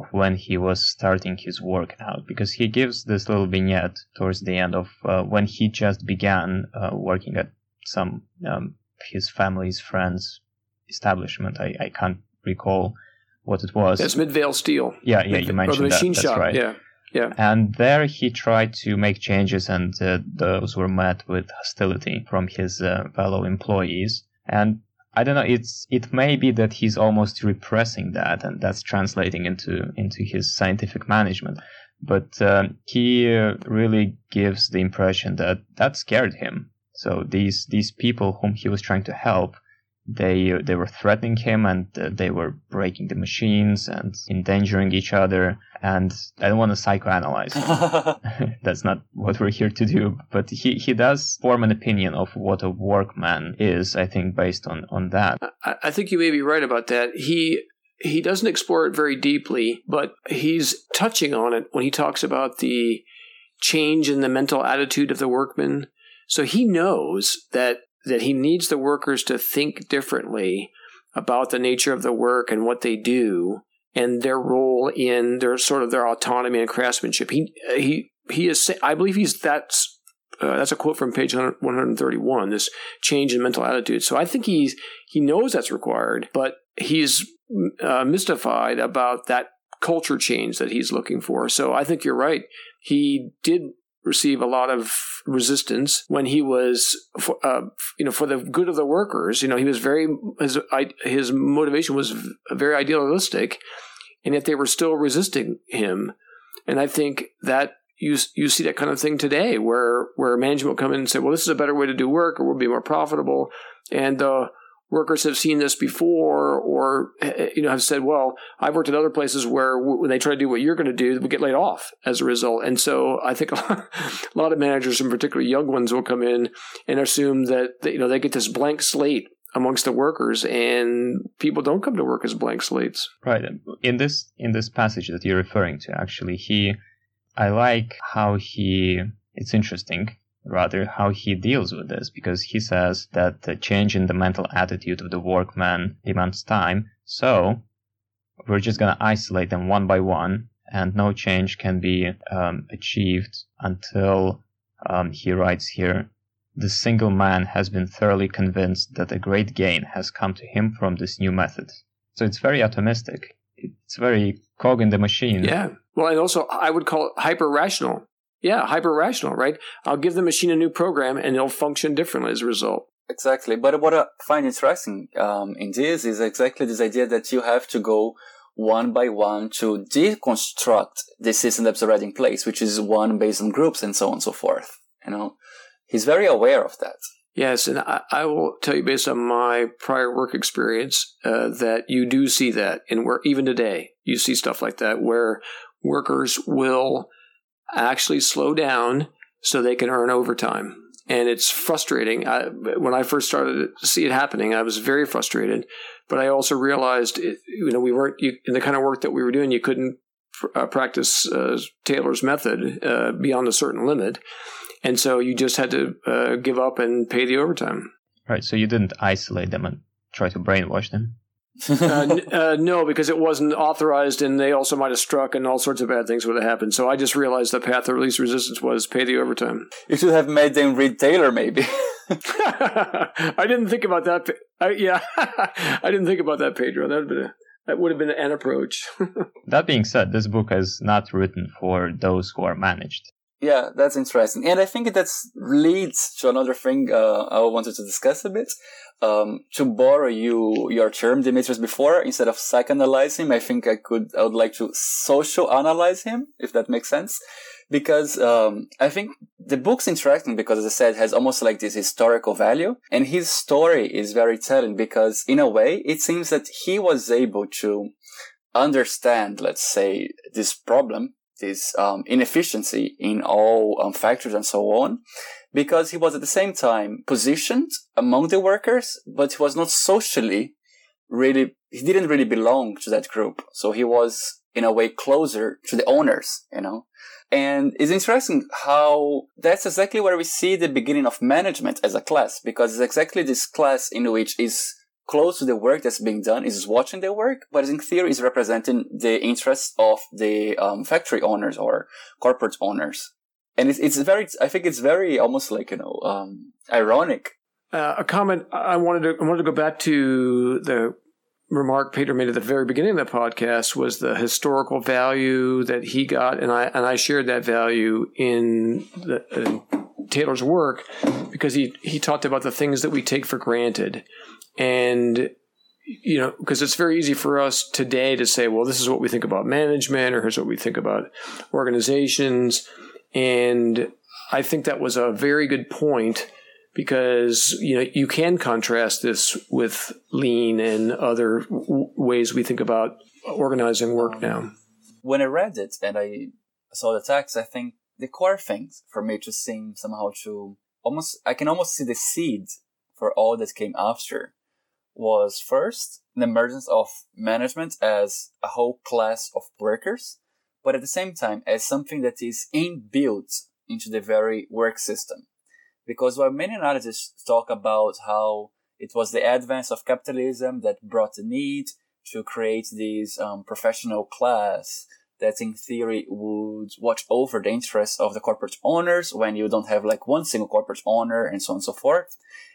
when he was starting his work out, because he gives this little vignette towards the end of uh, when he just began uh, working at some um, his family's friends' establishment. I, I can't recall what it was. It's Midvale Steel. Yeah, yeah, Mid- you mentioned or the machine that. shop. That's right. Yeah, yeah. And there he tried to make changes, and uh, those were met with hostility from his uh, fellow employees. And I don't know, it's it may be that he's almost repressing that, and that's translating into, into his scientific management. But uh, he uh, really gives the impression that that scared him. So these these people whom he was trying to help, they they were threatening him, and uh, they were breaking the machines and endangering each other. And I don't want to psychoanalyze him. That's not what we're here to do. But he, he does form an opinion of what a workman is, I think, based on, on that. I, I think you may be right about that. He he doesn't explore it very deeply, but he's touching on it when he talks about the change in the mental attitude of the workman. So he knows that that he needs the workers to think differently about the nature of the work and what they do and their role in their sort of their autonomy and craftsmanship. He he he is. I believe he's that's uh, that's a quote from page one thirty-one. This change in mental attitude. So I think he's he knows that's required, but he's uh, mystified about that culture change that he's looking for. So I think you're right. He did receive a lot of resistance when he was, for, uh, you know, for the good of the workers. You know, he was very his his motivation was very idealistic, and yet they were still resisting him. And I think that you you see that kind of thing today, where where management will come in and say, "Well, this is a better way to do work, or we'll be more profitable," and the workers have seen this before, or you know have said, "Well, I've worked at other places where when they try to do what you're going to do, we get laid off as a result." And so I think a lot, a lot of managers, and particularly young ones, will come in and assume that you know they get this blank slate amongst the workers, and people don't come to work as blank slates. Right. In this in this passage that you're referring to, actually, he, I like how he. It's interesting. Rather, how he deals with this, because he says that the change in the mental attitude of the workman demands time, so we're just going to isolate them one by one, and no change can be um, achieved until, um, he writes here, the single man has been thoroughly convinced that a great gain has come to him from this new method. So it's very atomistic. It's very cog in the machine. Yeah. Well, and also I would call it hyper-rational. Yeah, hyper-rational, right? I'll give the machine a new program and it'll function differently as a result. Exactly. But what I find interesting um, in this is exactly this idea that you have to go one by one to deconstruct the system that's already in place, which is one based on groups and so on and so forth. You know, he's very aware of that. Yes, and I, I will tell you based on my prior work experience uh, that you do see that in work. Even today, you see stuff like that where workers will actually slow down so they can earn overtime. And it's frustrating. I, when I first started to see it happening, I was very frustrated. But I also realized, it, you know, we weren't you, in the kind of work that we were doing. You couldn't pr- uh, practice uh, Taylor's method uh, beyond a certain limit, and so you just had to uh, give up and pay the overtime. Right. So you didn't isolate them and try to brainwash them. uh, n- uh, no, because it wasn't authorized, and they also might have struck, and all sorts of bad things would have happened. So I just realized the path of least resistance was pay the overtime. You should have made them read Taylor, maybe. I didn't think about that. I, yeah, I didn't think about that, Pedro. That would have been a, that would have been an approach. That being said, this book is not written for those who are managed. Yeah, that's interesting. And I think that leads to another thing uh, I wanted to discuss a bit. Um, to borrow you your term, Demetrius, before, instead of psychoanalyze him, I think I could, I would like to social analyze him, if that makes sense. Because um, I think the book's interesting because, as I said, has almost like this historical value. And his story is very telling because, in a way, it seems that he was able to understand, let's say, this problem, this um, inefficiency in all um, factors and so on, because he was at the same time positioned among the workers, but he was not socially really, he didn't really belong to that group. So he was, in a way, closer to the owners, you know. And it's interesting how that's exactly where we see the beginning of management as a class, because it's exactly this class in which is close to the work that's being done, is watching the work, but in theory is representing the interests of the um, factory owners or corporate owners. And it's, it's very, I think it's very almost like, you know, um, ironic. Uh, a comment I wanted to, I wanted to go back to the remark Pedro made at the very beginning of the podcast was the historical value that he got. And I, and I shared that value in the, in Taylor's work because he, he talked about the things that we take for granted. And, you know, because it's very easy for us today to say, well, this is what we think about management, or here's what we think about organizations. And I think that was a very good point because, you know, you can contrast this with lean and other w- ways we think about organizing work now. When I read it and I saw the text, I think the core things for me to seem somehow to almost, I can almost see the seed for all that came after. Was first the emergence of management as a whole class of workers, but at the same time as something that is inbuilt into the very work system. Because while many analysts talk about how it was the advance of capitalism that brought the need to create this um, professional class that in theory would watch over the interests of the corporate owners when you don't have like one single corporate owner and so on and so forth.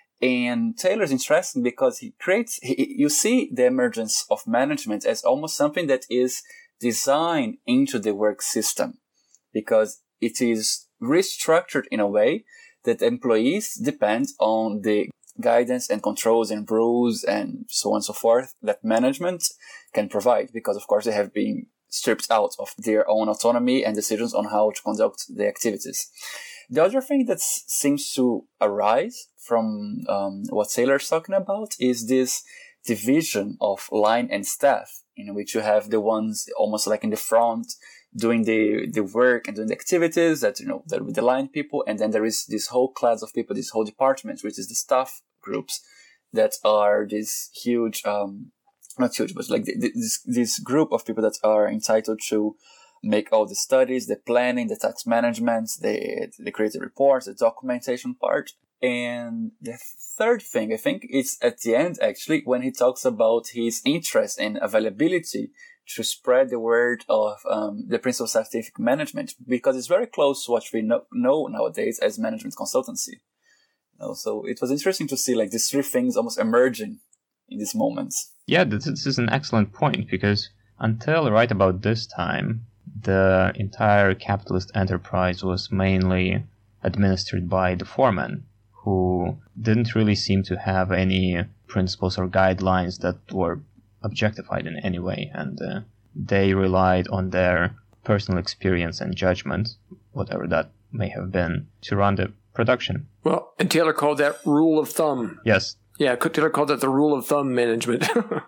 And Taylor's interesting because he creates, he, you see the emergence of management as almost something that is designed into the work system because it is restructured in a way that employees depend on the guidance and controls and rules and so on and so forth that management can provide because, of course, they have been stripped out of their own autonomy and decisions on how to conduct the activities. The other thing that seems to arise from um, what Taylor's talking about is this division of line and staff, in which you have the ones almost like in the front doing the, the work and doing the activities that, you know, that with the line people. And then there is this whole class of people, this whole department, which is the staff groups that are this huge, um, not huge, but like the, this, this group of people that are entitled to make all the studies, the planning, the tax management, the, the creative reports, the documentation part. And the third thing, I think, is at the end, actually, when he talks about his interest and availability to spread the word of um, the principle of scientific management, because it's very close to what we know, know nowadays as management consultancy. You know, so it was interesting to see like these three things almost emerging in these moments. Yeah, this, this is an excellent point, because until right about this time, the entire capitalist enterprise was mainly administered by the foreman, who didn't really seem to have any principles or guidelines that were objectified in any way, and uh, they relied on their personal experience and judgment, whatever that may have been, to run the production. Well, and Taylor called that rule of thumb. Yes. Yeah, Taylor called that the rule of thumb management.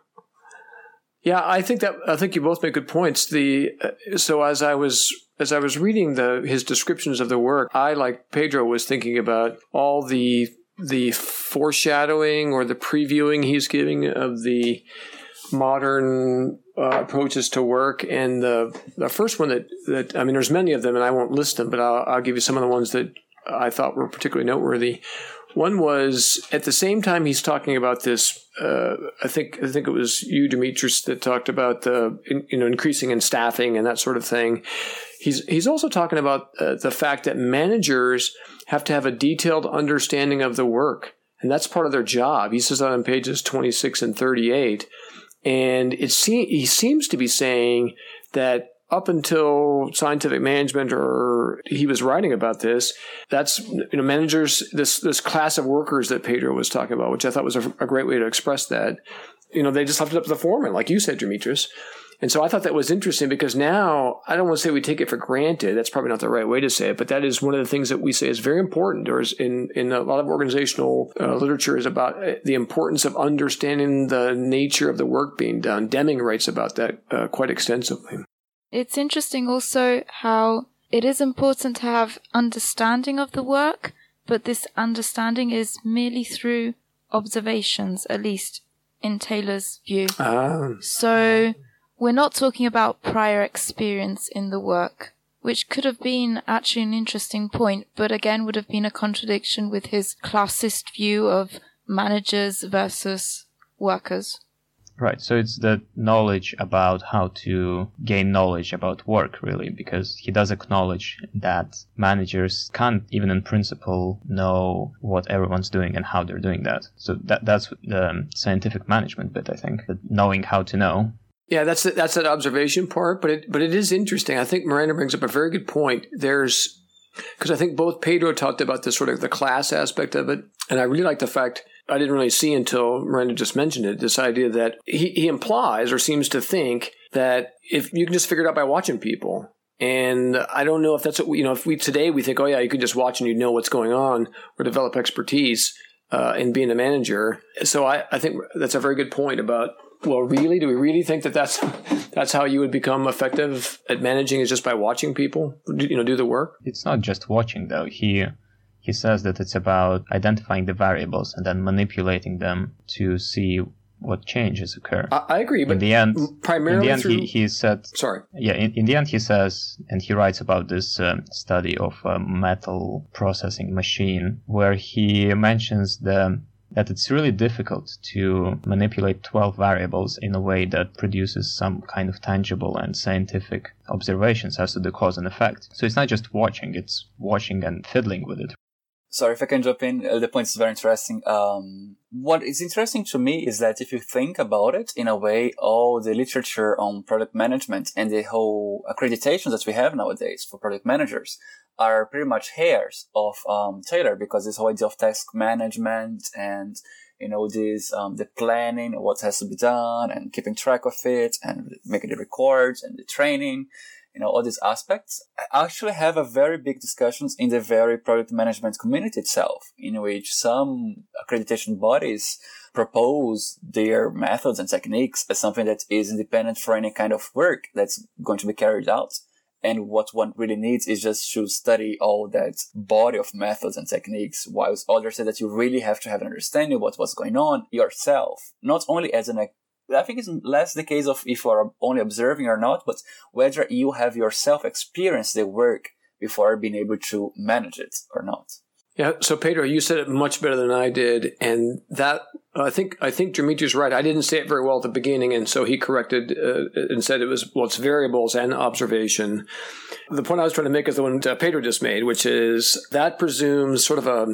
Yeah, I think that I think you both make good points. The uh, so as I was as I was reading the his descriptions of the work, I, like Pedro, was thinking about all the the foreshadowing or the previewing he's giving of the modern uh, approaches to work. And the the first one that, that I mean, there's many of them, and I won't list them, but I'll, I'll give you some of the ones that I thought were particularly noteworthy. One was, at the same time he's talking about this, uh, I think I think it was you, Dimitris, that talked about the you know increasing in staffing and that sort of thing. He's he's also talking about uh, the fact that managers have to have a detailed understanding of the work, and that's part of their job. He says that on pages twenty-six and thirty-eight, and it se- he seems to be saying that up until scientific management, or he was writing about this, that's, you know, managers, this this class of workers that Pedro was talking about, which I thought was a, a great way to express that. You know, they just left it up to the foreman, like you said, Dimitris. And so I thought that was interesting, because now, I don't want to say we take it for granted. That's probably not the right way to say it, but that is one of the things that we say is very important, or is in, in a lot of organizational uh, literature, is about the importance of understanding the nature of the work being done. Deming writes about that uh, quite extensively. It's interesting also how it is important to have understanding of the work, but this understanding is merely through observations, at least in Taylor's view. Ah. So we're not talking about prior experience in the work, which could have been actually an interesting point, but again would have been a contradiction with his classist view of managers versus workers. Right, so it's the knowledge about how to gain knowledge about work, really, because he does acknowledge that managers can't, even in principle, know what everyone's doing and how they're doing that. So that that's the scientific management bit, I think, that knowing how to know. Yeah, that's the, that's that observation part, but it, but it is interesting. I think Miranda brings up a very good point. There's, because I think both Pedro talked about this sort of the class aspect of it, and I really like the fact I didn't really see until Miranda just mentioned it, this idea that he, he implies or seems to think that if you can just figure it out by watching people. And I don't know if that's what we, you know, if we today we think, oh yeah, you can just watch and you know what's going on or develop expertise uh, in being a manager. So I, I think that's a very good point about, well, really, do we really think that that's, that's how you would become effective at managing is just by watching people, you know, do the work? It's not just watching, though. He... He says that it's about identifying the variables and then manipulating them to see what changes occur. I, I agree, but in the end, primarily in the end, through... he, he said, sorry, yeah, in, in the end, he says, and he writes about this um, study of a metal processing machine, where he mentions the that it's really difficult to manipulate twelve variables in a way that produces some kind of tangible and scientific observations as to the cause and effect. So it's not just watching; it's watching and fiddling with it. Sorry, if I can jump in, uh, the point is very interesting. Um, what is interesting to me is that if you think about it, in a way, all the literature on product management and the whole accreditations that we have nowadays for product managers are pretty much hairs of um, Taylor, because this whole idea of task management and, you know, this um, the planning, what has to be done, and keeping track of it, and making the records and the training. You know, all these aspects actually have a very big discussions in the very product management community itself, in which some accreditation bodies propose their methods and techniques as something that is independent for any kind of work that's going to be carried out. And what one really needs is just to study all that body of methods and techniques, whilst others say that you really have to have an understanding of what was going on yourself, not only as an I think it's less the case of if you are only observing or not, but whether you have yourself experienced the work before being able to manage it or not. Yeah. So Pedro, you said it much better than I did, and that I think I think Dimitri's right. I didn't say it very well at the beginning, and so he corrected uh, and said it was well, it's variables and observation. The point I was trying to make is the one uh, Pedro just made, which is that presumes sort of a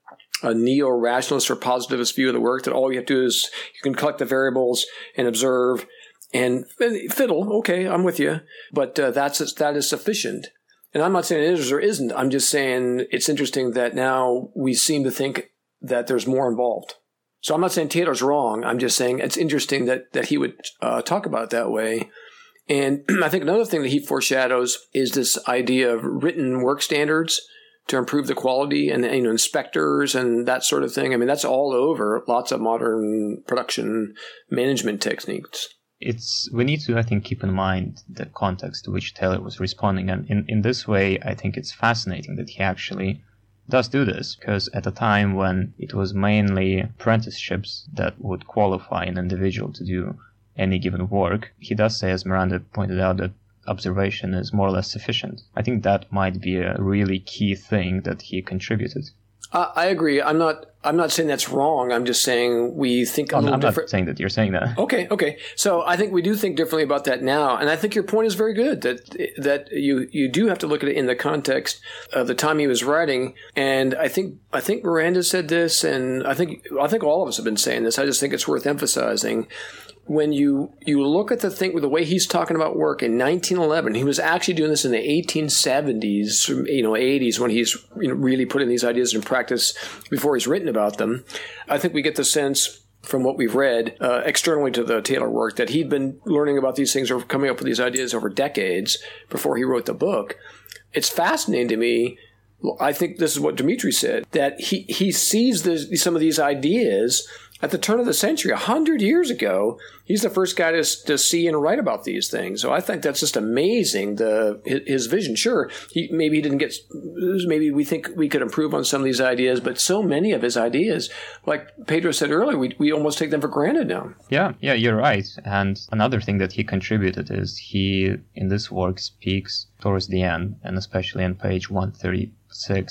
a neo-rationalist or positivist view of the work, that all you have to do is you can collect the variables and observe and fiddle. Okay, I'm with you. But uh, that's that is sufficient. And I'm not saying it is or isn't. I'm just saying it's interesting that now we seem to think that there's more involved. So I'm not saying Taylor's wrong. I'm just saying it's interesting that, that he would uh, talk about it that way. And I think another thing that he foreshadows is this idea of written work standards to improve the quality, and, you know, inspectors and that sort of thing. I mean, that's all over lots of modern production management techniques. It's we need to, I think, keep in mind the context to which Taylor was responding. And in, in this way, I think it's fascinating that he actually does do this, because at a time when it was mainly apprenticeships that would qualify an individual to do any given work, he does say, as Miranda pointed out, that observation is more or less sufficient. I think that might be a really key thing that he contributed. I, I agree. I'm not. I'm not saying that's wrong. I'm just saying we think a I'm, little I'm different. not saying that you're saying that. Okay. Okay. So I think we do think differently about that now, and I think your point is very good. That that you you do have to look at it in the context of the time he was writing. And I think I think Miranda said this, and I think I think all of us have been saying this. I just think it's worth emphasizing. When you, you look at the thing, the way he's talking about work in nineteen eleven, he was actually doing this in the eighteen seventies, you know, eighties, when he's, you know, really putting these ideas in practice before he's written about them. I think we get the sense from what we've read uh, externally to the Taylor work that he'd been learning about these things or coming up with these ideas over decades before he wrote the book. It's fascinating to me. I think this is what Dimitri said, that he, he sees this, some of these ideas at the turn of the century, a hundred years ago. He's the first guy to, to see and write about these things. So I think that's just amazing, the his vision. Sure, he maybe he didn't get, maybe we think we could improve on some of these ideas, but so many of his ideas, like Pedro said earlier, we we almost take them for granted now. Yeah, yeah, you're right. And another thing that he contributed is he, in this work, speaks towards the end, and especially on page one thirty-six,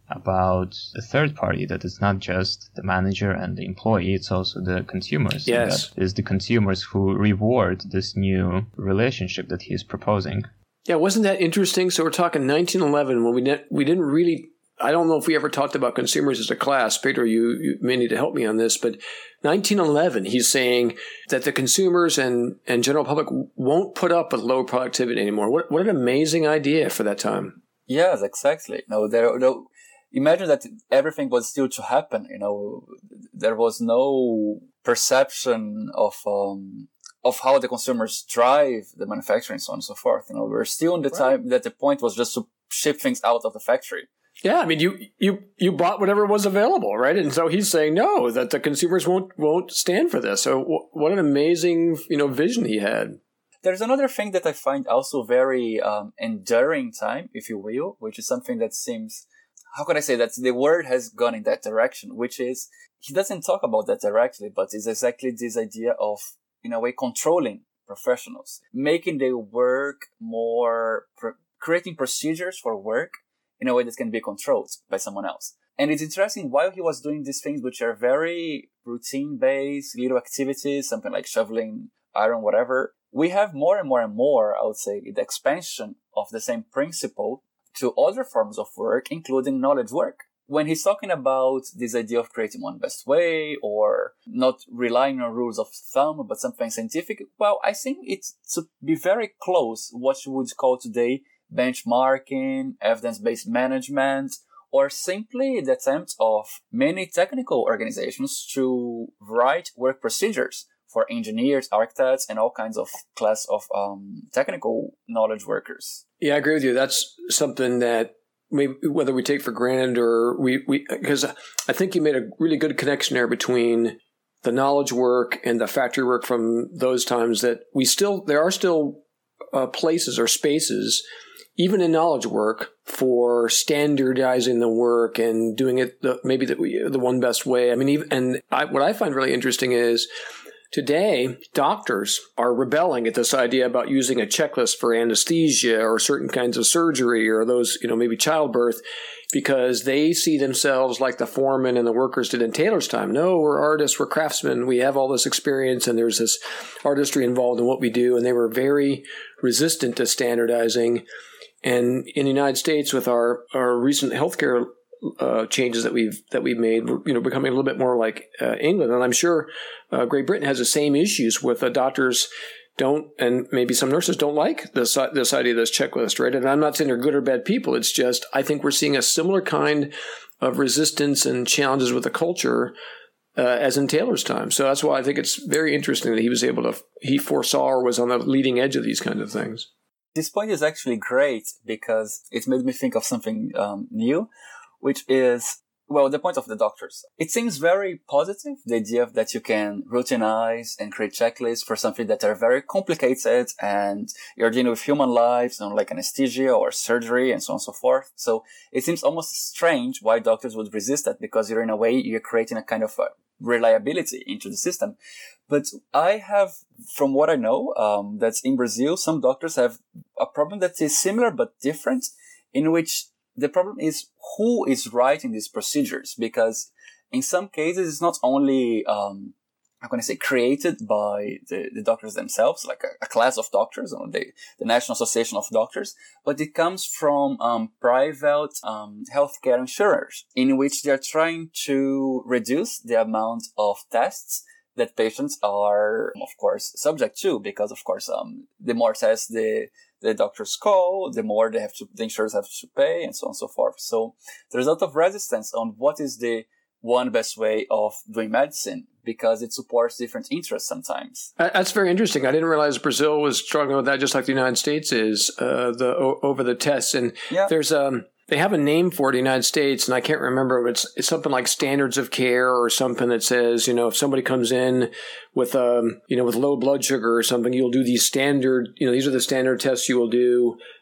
about a third party, that it's not just the manager and the employee, it's also the consumers. Yes. That is the consumers who reward this new relationship that he is proposing. Yeah, wasn't that interesting? So we're talking nineteen eleven when we ne- we didn't really, I don't know if we ever talked about consumers as a class. Pedro, you, you may need to help me on this, but nineteen eleven, he's saying that the consumers and, and general public won't put up with low productivity anymore. What what an amazing idea for that time. Yes, exactly. No, there, no, imagine that everything was still to happen. You know, there was no perception of um, of how the consumers drive the manufacturing, and so on and so forth. You know, we're still in the right. time that the point was just to ship things out of the factory. Yeah, I mean, you you you bought whatever was available, right? And so he's saying no, that the consumers won't won't stand for this. So w- what an amazing, you know, vision he had. There's another thing that I find also very um, enduring time, if you will, which is something that seems, how can I say that the word has gone in that direction, which is, he doesn't talk about that directly, but it's exactly this idea of, in a way, controlling professionals, making their work more, pr- creating procedures for work in a way that can be controlled by someone else. And it's interesting, while he was doing these things, which are very routine-based, little activities, something like shoveling iron, whatever, we have more and more and more, I would say, the expansion of the same principle to other forms of work, including knowledge work. When he's talking about this idea of creating one best way or not relying on rules of thumb, but something scientific, well, I think it's to be very close what you would call today benchmarking, evidence-based management, or simply the attempt of many technical organizations to write work procedures for engineers, architects, and all kinds of class of um, technical knowledge workers. Yeah, I agree with you. That's something that maybe whether we take for granted or we, we, because I think you made a really good connection there between the knowledge work and the factory work from those times, that we still, there are still uh, places or spaces, even in knowledge work, for standardizing the work and doing it the, maybe the, the one best way. I mean, even, and I, what I find really interesting is today, doctors are rebelling at this idea about using a checklist for anesthesia or certain kinds of surgery or those, you know, maybe childbirth, because they see themselves like the foremen and the workers did in Taylor's time. No, we're artists, we're craftsmen, we have all this experience and there's this artistry involved in what we do. And they were very resistant to standardizing. And in the United States, with our, our recent healthcare Uh, changes that we've that we've made, we're, you know, becoming a little bit more like uh, England, and I'm sure uh, Great Britain has the same issues with uh, doctors don't, and maybe some nurses don't like this this idea of this checklist, right? And I'm not saying they're good or bad people. It's just I think we're seeing a similar kind of resistance and challenges with the culture uh, as in Taylor's time. So that's why I think it's very interesting that he was able to he foresaw or was on the leading edge of these kinds of things. This point is actually great because it made me think of something um, new, which is, well, the point of the doctors. It seems very positive, the idea that you can routinize and create checklists for something that are very complicated and you're dealing with human lives, you know, like anesthesia or surgery and so on and so forth. So it seems almost strange why doctors would resist that, because you're in a way, you're creating a kind of a reliability into the system. But I have, from what I know, um, that's in Brazil, some doctors have a problem that is similar but different, in which the problem is who is writing these procedures, because in some cases it's not only, um, how can I say, created by the, the doctors themselves, like a, a class of doctors, or the, the National Association of Doctors, but it comes from um, private um, healthcare insurers, in which they're trying to reduce the amount of tests that patients are, of course, subject to, because, of course, um, the more tests the the doctors call, the more they have to, the insurers have to pay, and so on and so forth. So there's a lot of resistance on what is the one best way of doing medicine, because it supports different interests sometimes. That's very interesting. I didn't realize Brazil was struggling with that, just like the United States is, uh, the o- over the tests. And yeah. there's um. They have a name for it in the United States, and I can't remember, but it's, it's something like standards of care or something that says, you know, if somebody comes in with, um, you know, with low blood sugar or something, you'll do these standard, you know, these are the standard tests you will do.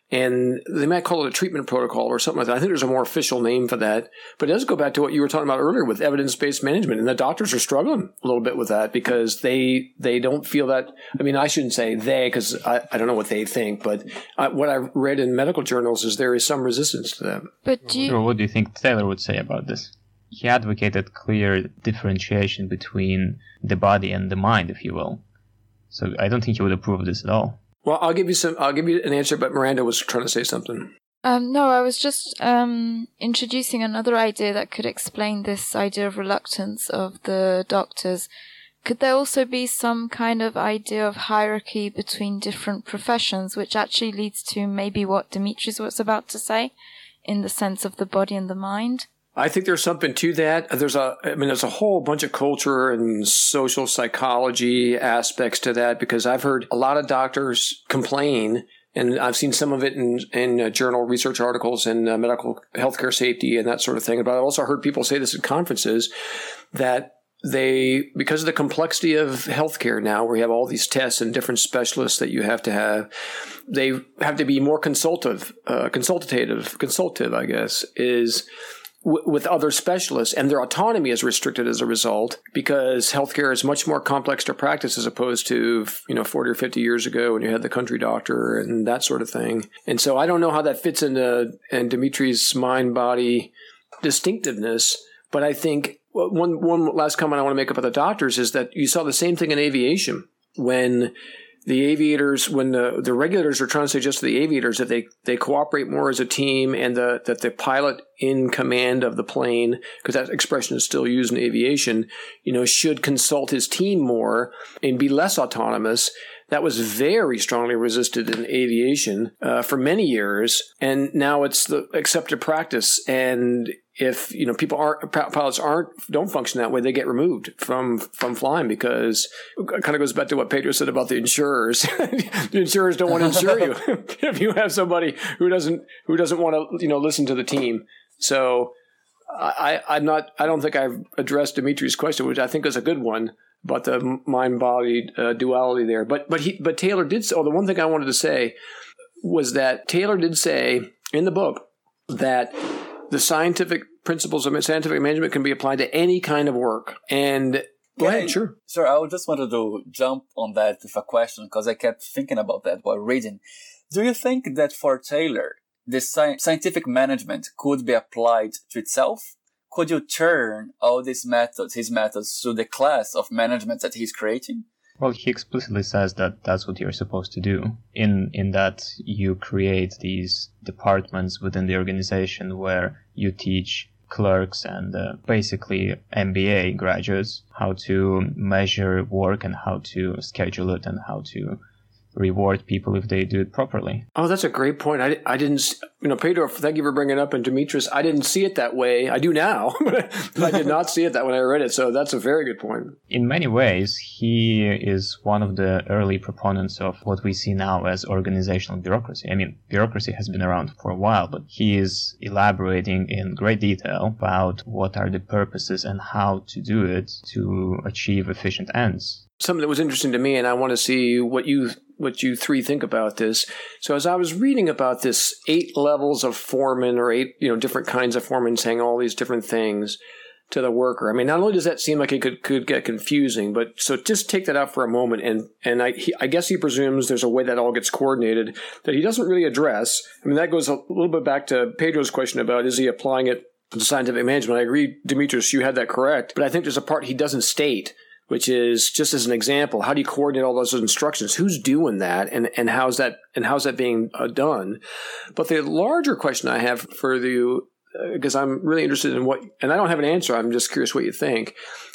And they might call it a treatment protocol or something like that. I think there's a more official name for that. But it does go back to what you were talking about earlier with evidence-based management. And the doctors are struggling a little bit with that because they they don't feel that. I mean, I shouldn't say they because I, I don't know what they think. But I, what I've read in medical journals is there is some resistance to that. But do you... Well, what do you think Taylor would say about this? He advocated clear differentiation between the body and the mind, if you will. So I don't think he would approve of this at all. Well, I'll give you some. I'll give you an answer, but Miranda was trying to say something. Um, no, I was just um, introducing another idea that could explain this idea of reluctance of the doctors. Could there also be some kind of idea of hierarchy between different professions, which actually leads to maybe what Dimitris was about to say, in the sense of the body and the mind? I think there's something to that. There's a, I mean, there's a whole bunch of culture and social psychology aspects to that because I've heard a lot of doctors complain, and I've seen some of it in, in uh, journal research articles and uh, medical healthcare safety and that sort of thing. But I've also heard people say this at conferences that they, because of the complexity of healthcare now, where you have all these tests and different specialists that you have to have, they have to be more consultative, uh, consultative, consultative, I guess, is with other specialists, and their autonomy is restricted as a result because healthcare is much more complex to practice as opposed to, you know, forty or fifty years ago when you had the country doctor and that sort of thing. And so I don't know how that fits into in Dimitri's mind-body distinctiveness, but I think one one last comment I want to make about the doctors is that you saw the same thing in aviation when the aviators, when the, the regulators are trying to suggest to the aviators that they, they cooperate more as a team and the, that the pilot in command of the plane, because that expression is still used in aviation, you know, should consult his team more and be less autonomous. That was very strongly resisted in aviation uh, for many years, and now it's the accepted practice. And if you know people aren't pilots aren't don't function that way, they get removed from from flying because it kind of goes back to what Pedro said about the insurers. The insurers don't want to insure you if you have somebody who doesn't who doesn't want to you know listen to the team. So I, I'm not. I don't think I've addressed Dimitri's question, which I think is a good one. About the mind-body uh, duality there, but but he but Taylor did. Oh, the one thing I wanted to say was that Taylor did say in the book that the scientific principles of scientific management can be applied to any kind of work. And go ahead, sure. Sir, I just wanted to jump on that with a question because I kept thinking about that while reading. Do you think that for Taylor, the sci- scientific management could be applied to itself? Could you turn all these methods, his methods, to the class of management that he's creating? Well, he explicitly says that that's what you're supposed to do. In in that you create these departments within the organization where you teach clerks and uh, basically M B A graduates how to measure work and how to schedule it and how to reward people if they do it properly. Oh, that's a great point. I, I didn't, you know, Pedro, thank you for bringing it up. And Dimitris, I didn't see it that way. I do now, but I did not see it that when I read it. So that's a very good point. In many ways, he is one of the early proponents of what we see now as organizational bureaucracy. I mean, bureaucracy has been around for a while, but he is elaborating in great detail about what are the purposes and how to do it to achieve efficient ends. Something that was interesting to me, and I want to see what you what you three think about this. So as I was reading about this eight levels of foreman or eight, you know, different kinds of foremen saying all these different things to the worker. I mean, not only does that seem like it could, could get confusing, but so just take that out for a moment. And, and I, he, I guess he presumes there's a way that all gets coordinated that he doesn't really address. I mean, that goes a little bit back to Pedro's question about, is he applying it to scientific management? I agree, Dimitris, you had that correct. But I think there's a part he doesn't state, which is just as an example, how do you coordinate all those instructions? Who's doing that, and, and how's that and how's that being uh, done? But the larger question I have for you, because uh, I'm really interested in what, and I don't have an answer, I'm just curious what you think,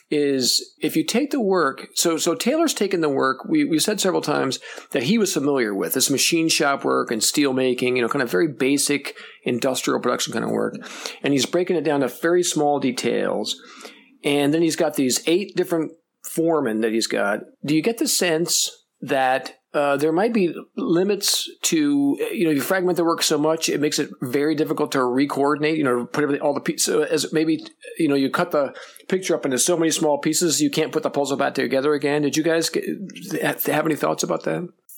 is if you take the work, so so Taylor's taken the work, we, we said several times that he was familiar with, this machine shop work and steel making, you know, kind of very basic industrial production kind of work, and he's breaking it down to very small details, and then he's got these eight different foreman that he's got. Do you get the sense that uh, there might be limits to, you know, you fragment the work so much, it makes it very difficult to re-coordinate, you know, put everything, all the pieces, so as maybe, you know, you cut the picture up into so many small pieces, you can't put the puzzle back together again. Did you guys get, have any thoughts about that?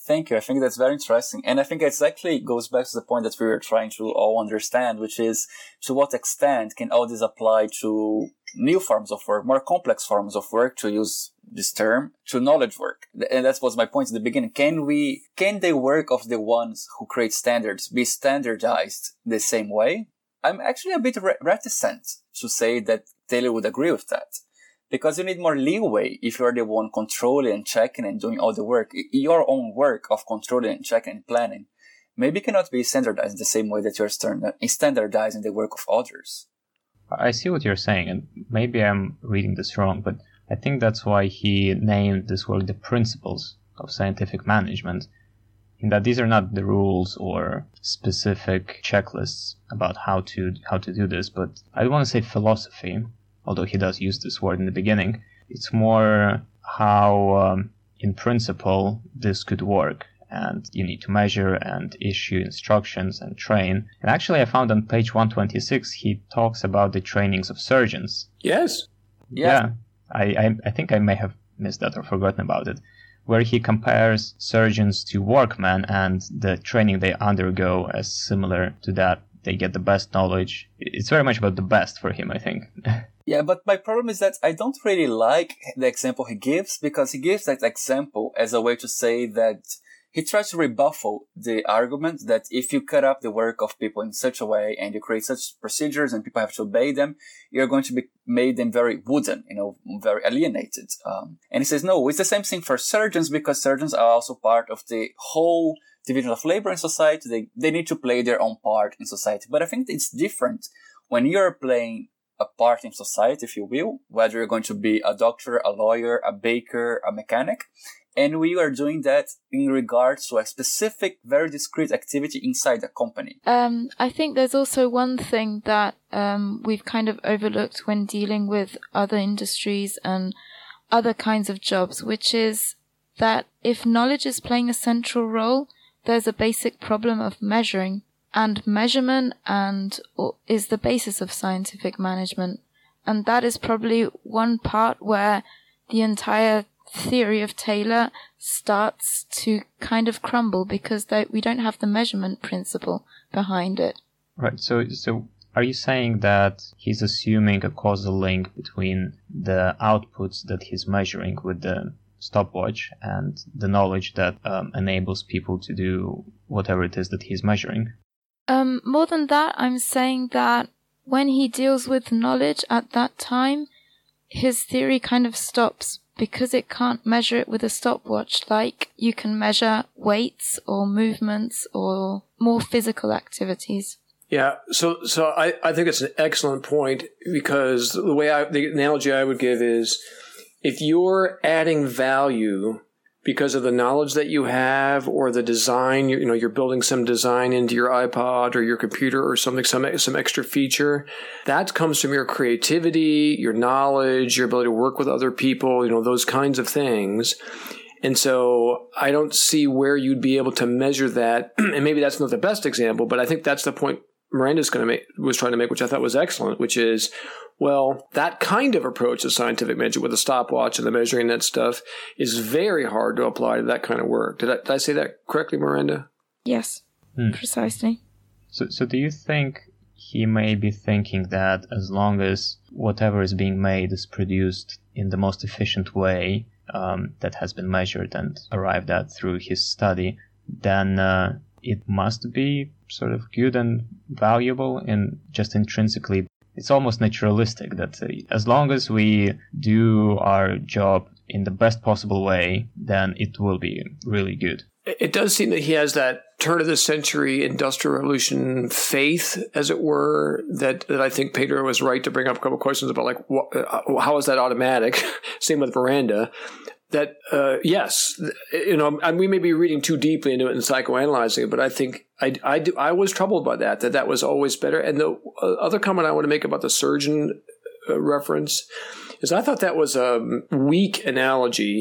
Thank you. I think that's very interesting. And I think it exactly goes back to the point that we were trying to all understand, which is to what extent can all this apply to new forms of work, more complex forms of work, to use this term, to knowledge work. And that was my point in the beginning. Can we, can the work of the ones who create standards be standardized the same way? I'm actually a bit re- reticent to say that Taylor would agree with that. Because you need more leeway if you're the one controlling and checking and doing all the work. Your own work of controlling and checking and planning maybe cannot be standardized the same way that you're standardizing the work of others. I see what you're saying, and maybe I'm reading this wrong, but I think that's why he named this work the principles of scientific management, in that these are not the rules or specific checklists about how to how to do this, but I don't want to say philosophy, although he does use this word in the beginning. It's more how, um, in principle, this could work. And you need to measure and issue instructions and train. And actually, I found on page one twenty-six, he talks about the trainings of surgeons. Yes. Yeah. Yeah. I, I, I think I may have missed that or forgotten about it, where he compares surgeons to workmen and the training they undergo as similar to that. They get the best knowledge. It's very much about the best for him, I think. Yeah, but my problem is that I don't really like the example he gives, because he gives that example as a way to say that he tries to rebuffle the argument that if you cut up the work of people in such a way and you create such procedures and people have to obey them, you're going to be made them very wooden, you know, very alienated. Um, and he says, no, it's the same thing for surgeons, because surgeons are also part of the whole division of labor in society. They, they need to play their own part in society. But I think it's different when you're playing a part in society, if you will, whether you're going to be a doctor, a lawyer, a baker, a mechanic, and we are doing that in regards to a specific, very discrete activity inside the company. Um, I think there's also one thing that um, we've kind of overlooked when dealing with other industries and other kinds of jobs, which is that if knowledge is playing a central role, there's a basic problem of measuring. And measurement and is the basis of scientific management. And that is probably one part where the entire theory of Taylor starts to kind of crumble, because they, we don't have the measurement principle behind it. Right. So, so are you saying that he's assuming a causal link between the outputs that he's measuring with the stopwatch and the knowledge that um, enables people to do whatever it is that he's measuring? Um, more than that, I'm saying that when he deals with knowledge at that time, his theory kind of stops, because it can't measure it with a stopwatch like you can measure weights or movements or more physical activities. Yeah, so so I, I think it's an excellent point, because the way I, the analogy I would give is, if you're adding value because of the knowledge that you have, or the design, you know, you're building some design into your iPod or your computer or something, some some extra feature, that comes from your creativity, your knowledge, your ability to work with other people, you know, those kinds of things. And so I don't see where you'd be able to measure that. And maybe that's not the best example, but I think that's the point Miranda's going to make, was trying to make, which I thought was excellent, which is, well, that kind of approach to scientific management with a stopwatch and the measuring that stuff is very hard to apply to that kind of work. Did I, did I say that correctly, Miranda? Yes, hmm. precisely. So, so do you think he may be thinking that as long as whatever is being made is produced in the most efficient way um, that has been measured and arrived at through his study, then uh, it must be sort of good and valuable and just intrinsically? It's almost naturalistic that uh, as long as we do our job in the best possible way, then it will be really good. It does seem that he has that turn of the century industrial revolution faith, as it were, that, that I think Pedro was right to bring up a couple of questions about, like, wh- uh, how is that automatic? Same with Miranda. That, uh, yes, you know, I mean, we may be reading too deeply into it and psychoanalyzing it, but I think I, I, do, I was troubled by that, that that was always better. And the other comment I want to make about the surgeon uh, reference is I thought that was a weak analogy,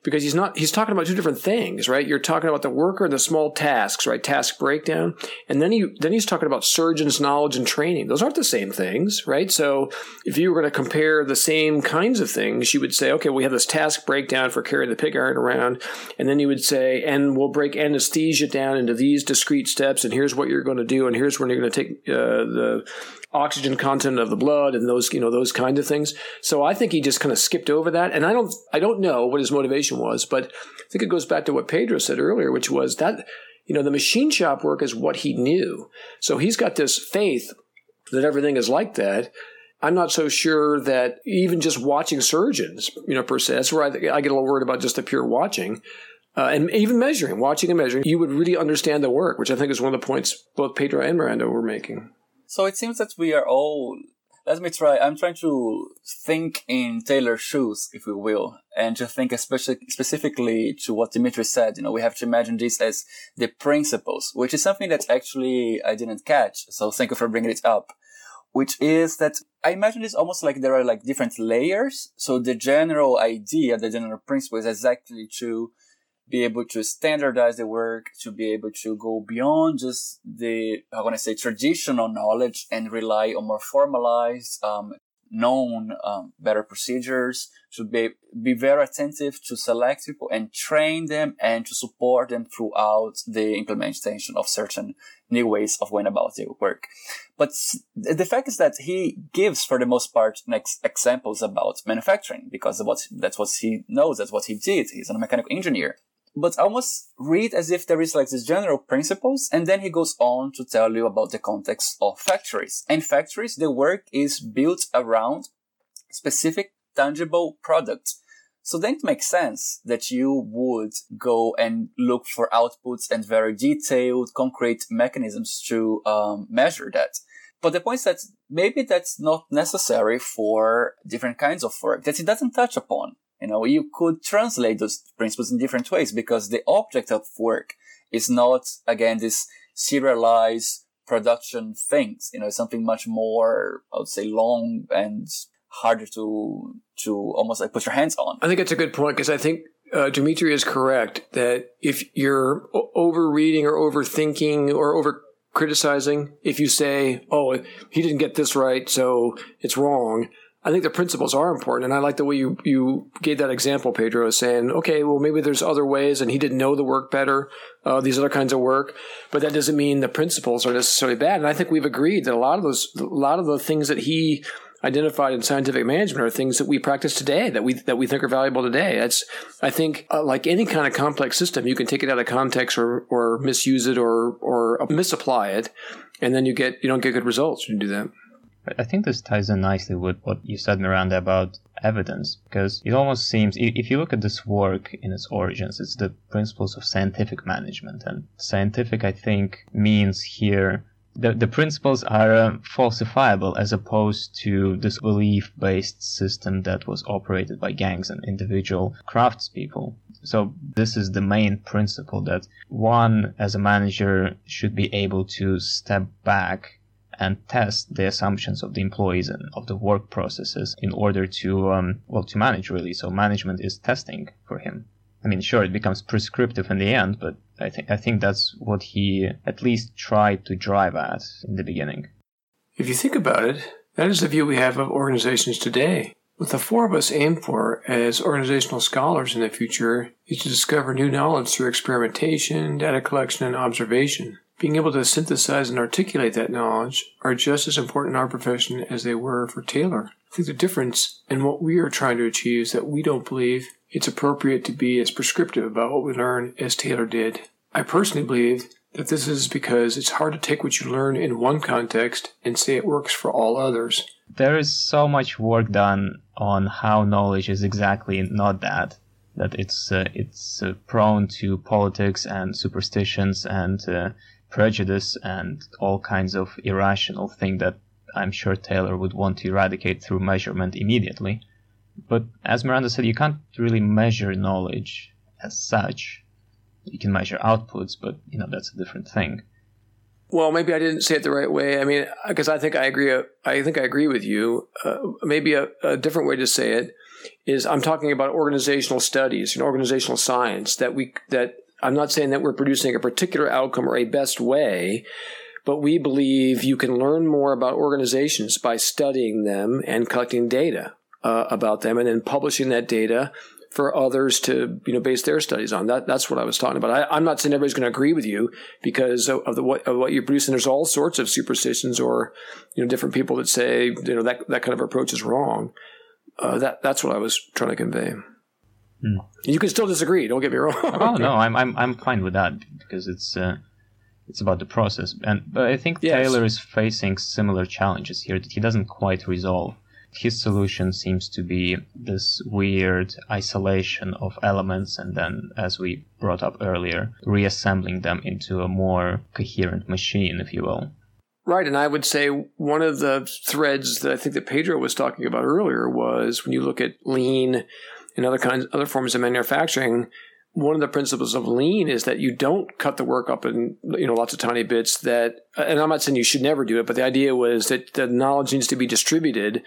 because he's not, he's talking about two different things, right? You're talking about the worker and the small tasks, right? Task breakdown. And then he, then he's talking about surgeons' knowledge and training. Those aren't the same things, right? So if you were going to compare the same kinds of things, you would say, okay, we have this task breakdown for carrying the pig iron around. And then you would say, and we'll break anesthesia down into these discrete steps. And here's what you're going to do. And here's when you're going to take uh, the oxygen content of the blood and those, you know, those kinds of things. So I think he just kind of skipped over that. And I don't, I don't know what his motivation was, but I think it goes back to what Pedro said earlier, which was that, you know, the machine shop work is what he knew. So he's got this faith that everything is like that. I'm not so sure that even just watching surgeons, you know, per se, that's where I, I get a little worried about just the pure watching. Uh, and even measuring, watching and measuring, you would really understand the work, which I think is one of the points both Pedro and Miranda were making. So it seems that we are all, let me try, I'm trying to think in Taylor's shoes, if we will, and to think especially specifically to what Dimitri said. You know, we have to imagine this as the principles, which is something that actually I didn't catch. So thank you for bringing it up, which is that I imagine it's almost like there are like different layers. So the general idea, the general principle is exactly to be able to standardize the work, to be able to go beyond just the, how can I say, traditional knowledge and rely on more formalized, um, known, um, better procedures, to be, be very attentive to select people and train them and to support them throughout the implementation of certain new ways of going about their work. But the fact is that he gives, for the most part, next examples about manufacturing because of what, that's what he knows, that's what he did. He's a mechanical engineer. But almost read as if there is like these general principles, and then he goes on to tell you about the context of factories. And factories, the work is built around specific tangible products. So then it makes sense that you would go and look for outputs and very detailed, concrete mechanisms to um, measure that. But the point is that maybe that's not necessary for different kinds of work that it doesn't touch upon. You know, you could translate those principles in different ways because the object of work is not, again, this serialized production things. You know, it's something much more, I would say, long and harder to, to almost like put your hands on. I think it's a good point because I think uh, Dimitri is correct that if you're over reading or overthinking or over criticizing, if you say, oh, he didn't get this right, so it's wrong, I think the principles are important, and I like the way you, you gave that example, Pedro, of saying, okay, well, maybe there's other ways, and he didn't know the work better, uh, these other kinds of work, but that doesn't mean the principles are necessarily bad. And I think we've agreed that a lot of those, a lot of the things that he identified in scientific management are things that we practice today, that we that we think are valuable today. That's, I think, uh, like any kind of complex system, you can take it out of context or or misuse it or or misapply it, and then you get you don't get good results when you do that. I think this ties in nicely with what you said, Miranda, about evidence, because it almost seems, if you look at this work in its origins, it's the principles of scientific management. And scientific, I think, means here the, the principles are uh, falsifiable as opposed to this belief-based system that was operated by gangs and individual craftspeople. So this is the main principle, that one, as a manager, should be able to step back and test the assumptions of the employees and of the work processes in order to, um, well, to manage, really. So management is testing for him. I mean, sure, it becomes prescriptive in the end, but I think I think that's what he at least tried to drive at in the beginning. If you think about it, that is the view we have of organizations today. What the four of us aim for as organizational scholars in the future is to discover new knowledge through experimentation, data collection, and observation. Being able to synthesize and articulate that knowledge are just as important in our profession as they were for Taylor. I think the difference in what we are trying to achieve is that we don't believe it's appropriate to be as prescriptive about what we learn as Taylor did. I personally believe that this is because it's hard to take what you learn in one context and say it works for all others. There is so much work done on how knowledge is exactly not that. That it's uh, it's uh, prone to politics and superstitions and uh, prejudice and all kinds of irrational thing that I'm sure Taylor would want to eradicate through measurement immediately. But as Miranda said, you can't really measure knowledge as such. You can measure outputs, but you know that's a different thing. Well, maybe I didn't say it the right way. I mean, because I think I agree. I think I agree with you. Uh, maybe a, a different way to say it is I'm talking about organizational studies and organizational science that we that I'm not saying that we're producing a particular outcome or a best way, but we believe you can learn more about organizations by studying them and collecting data uh, about them and then publishing that data for others to, you know, base their studies on. That that's what I was talking about. I, I'm not saying everybody's going to agree with you because of, of the what of what you're producing. There's all sorts of superstitions or, you know, different people that say, you know, that that kind of approach is wrong. Uh, that that's what I was trying to convey. Hmm. You can still disagree. Don't get me wrong. Oh no, I'm I'm I'm fine with that because it's uh, it's about the process. And but I think yes. Taylor is facing similar challenges here that he doesn't quite resolve. His solution seems to be this weird isolation of elements and then, as we brought up earlier, reassembling them into a more coherent machine, if you will. Right, and I would say one of the threads that I think that Pedro was talking about earlier was when you look at lean and other kinds, other forms of manufacturing, one of the principles of lean is that you don't cut the work up in, you know, lots of tiny bits that, and I'm not saying you should never do it, but the idea was that the knowledge needs to be distributed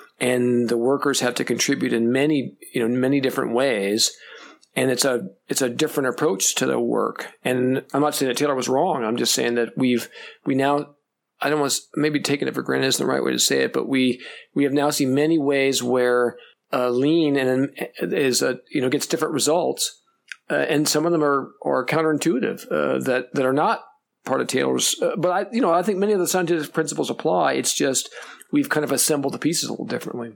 and the workers have to contribute in many, you know, many different ways. And it's a, it's a different approach to the work. And I'm not saying that Taylor was wrong. I'm just saying that we've, we now, I don't want to, maybe taking it for granted isn't the right way to say it, but we, we have now seen many ways where uh, lean and is a, you know, gets different results. Uh, and some of them are, are counterintuitive, uh, that, that are not part of Taylor's. Uh, but I, you know, I think many of the scientific principles apply. It's just we've kind of assembled the pieces a little differently.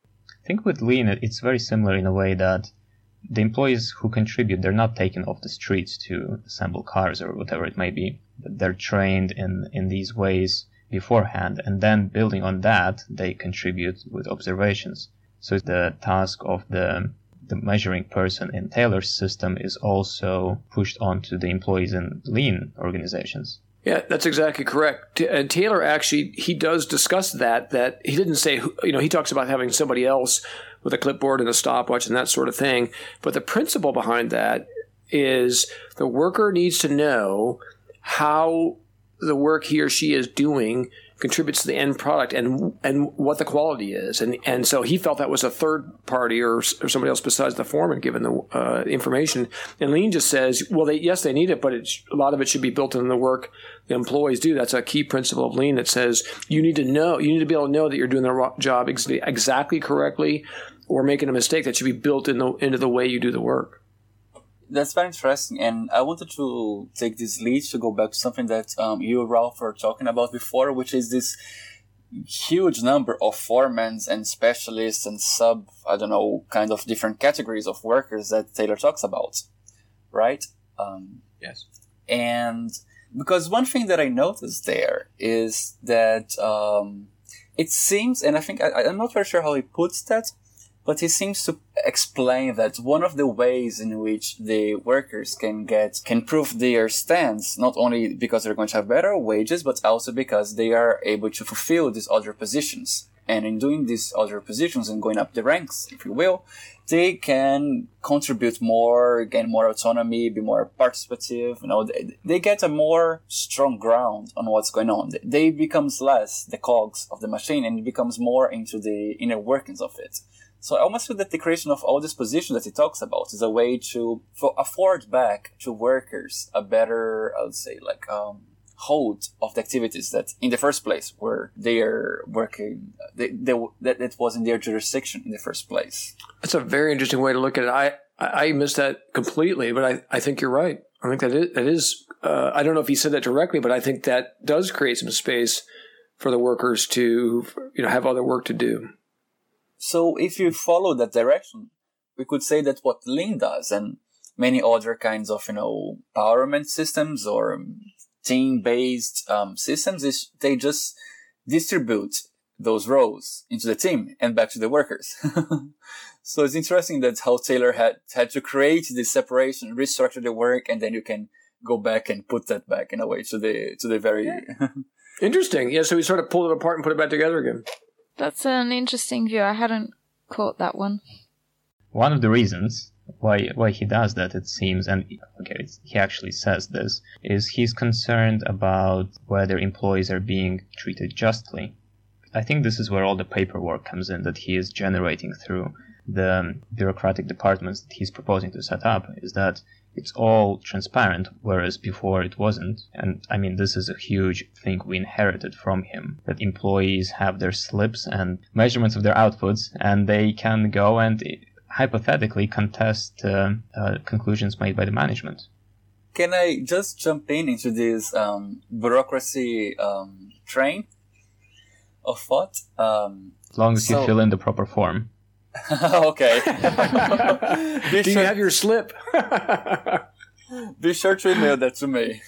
I think with lean, it's very similar in a way that the employees who contribute, they're not taken off the streets to assemble cars or whatever it may be. They're trained in, in these ways beforehand, and then building on that, they contribute with observations. So the task of the the measuring person in Taylor's system is also pushed onto the employees in lean organizations. Yeah, that's exactly correct. And Taylor actually, he does discuss that, that he didn't say, you know, he talks about having somebody else with a clipboard and a stopwatch and that sort of thing. But the principle behind that is the worker needs to know how the work he or she is doing contributes to the end product and and what the quality is. And and so he felt that was a third party or, or somebody else besides the foreman given the uh, information. And Lean just says, well, they, yes, they need it, but it's, a lot of it should be built into the work the employees do. That's a key principle of Lean that says you need to know, you need to be able to know that you're doing the job ex- exactly correctly or making a mistake that should be built in the, into the way you do the work. That's very interesting, and I wanted to take this lead to go back to something that um, you, Ralph, were talking about before, which is this huge number of foremen and specialists and sub, I don't know, kind of different categories of workers that Taylor talks about, right? Um, yes. And because one thing that I noticed there is that um, it seems, and I think, I, I'm not very sure how he puts that, but he seems to explain that one of the ways in which the workers can get, can prove their stance, not only because they're going to have better wages, but also because they are able to fulfill these other positions. And in doing these other positions and going up the ranks, if you will, they can contribute more, gain more autonomy, be more participative. You know, they, they get a more strong ground on what's going on. They becomes less the cogs of the machine and it becomes more into the inner workings of it. So I almost feel that the creation of all these positions that he talks about is a way to for afford back to workers a better, I would say, like um, hold of the activities that in the first place were they are working, they, they, that it was in their jurisdiction in the first place. That's a very interesting way to look at it. I, I missed that completely, but I, I think you're right. I think that is, that is uh, I don't know if he said that directly, but I think that does create some space for the workers to, you know, have other work to do. So if you follow that direction, we could say that what Lean does and many other kinds of, you know, empowerment systems or team-based um, systems is they just distribute those roles into the team and back to the workers. So it's interesting that how Taylor had, had to create this separation, restructure the work, and then you can go back and put that back in a way to the, to the very... Yeah. Interesting. Yeah, so he sort of pulled it apart and put it back together again. That's an interesting view. I hadn't caught that one. One of the reasons why why he does that, it seems, and okay, it's, he actually says this, is he's concerned about whether employees are being treated justly. I think this is where all the paperwork comes in that he is generating through the bureaucratic departments that he's proposing to set up is that it's all transparent, whereas before it wasn't. And I mean, this is a huge thing we inherited from him, that employees have their slips and measurements of their outputs, and they can go and hypothetically contest uh, uh, conclusions made by the management. Can I just jump in into this um, bureaucracy um, train of thought? Um, as long as so... you fill in the proper form. Okay. Do sure... you have your slip? Be sure to email that to me.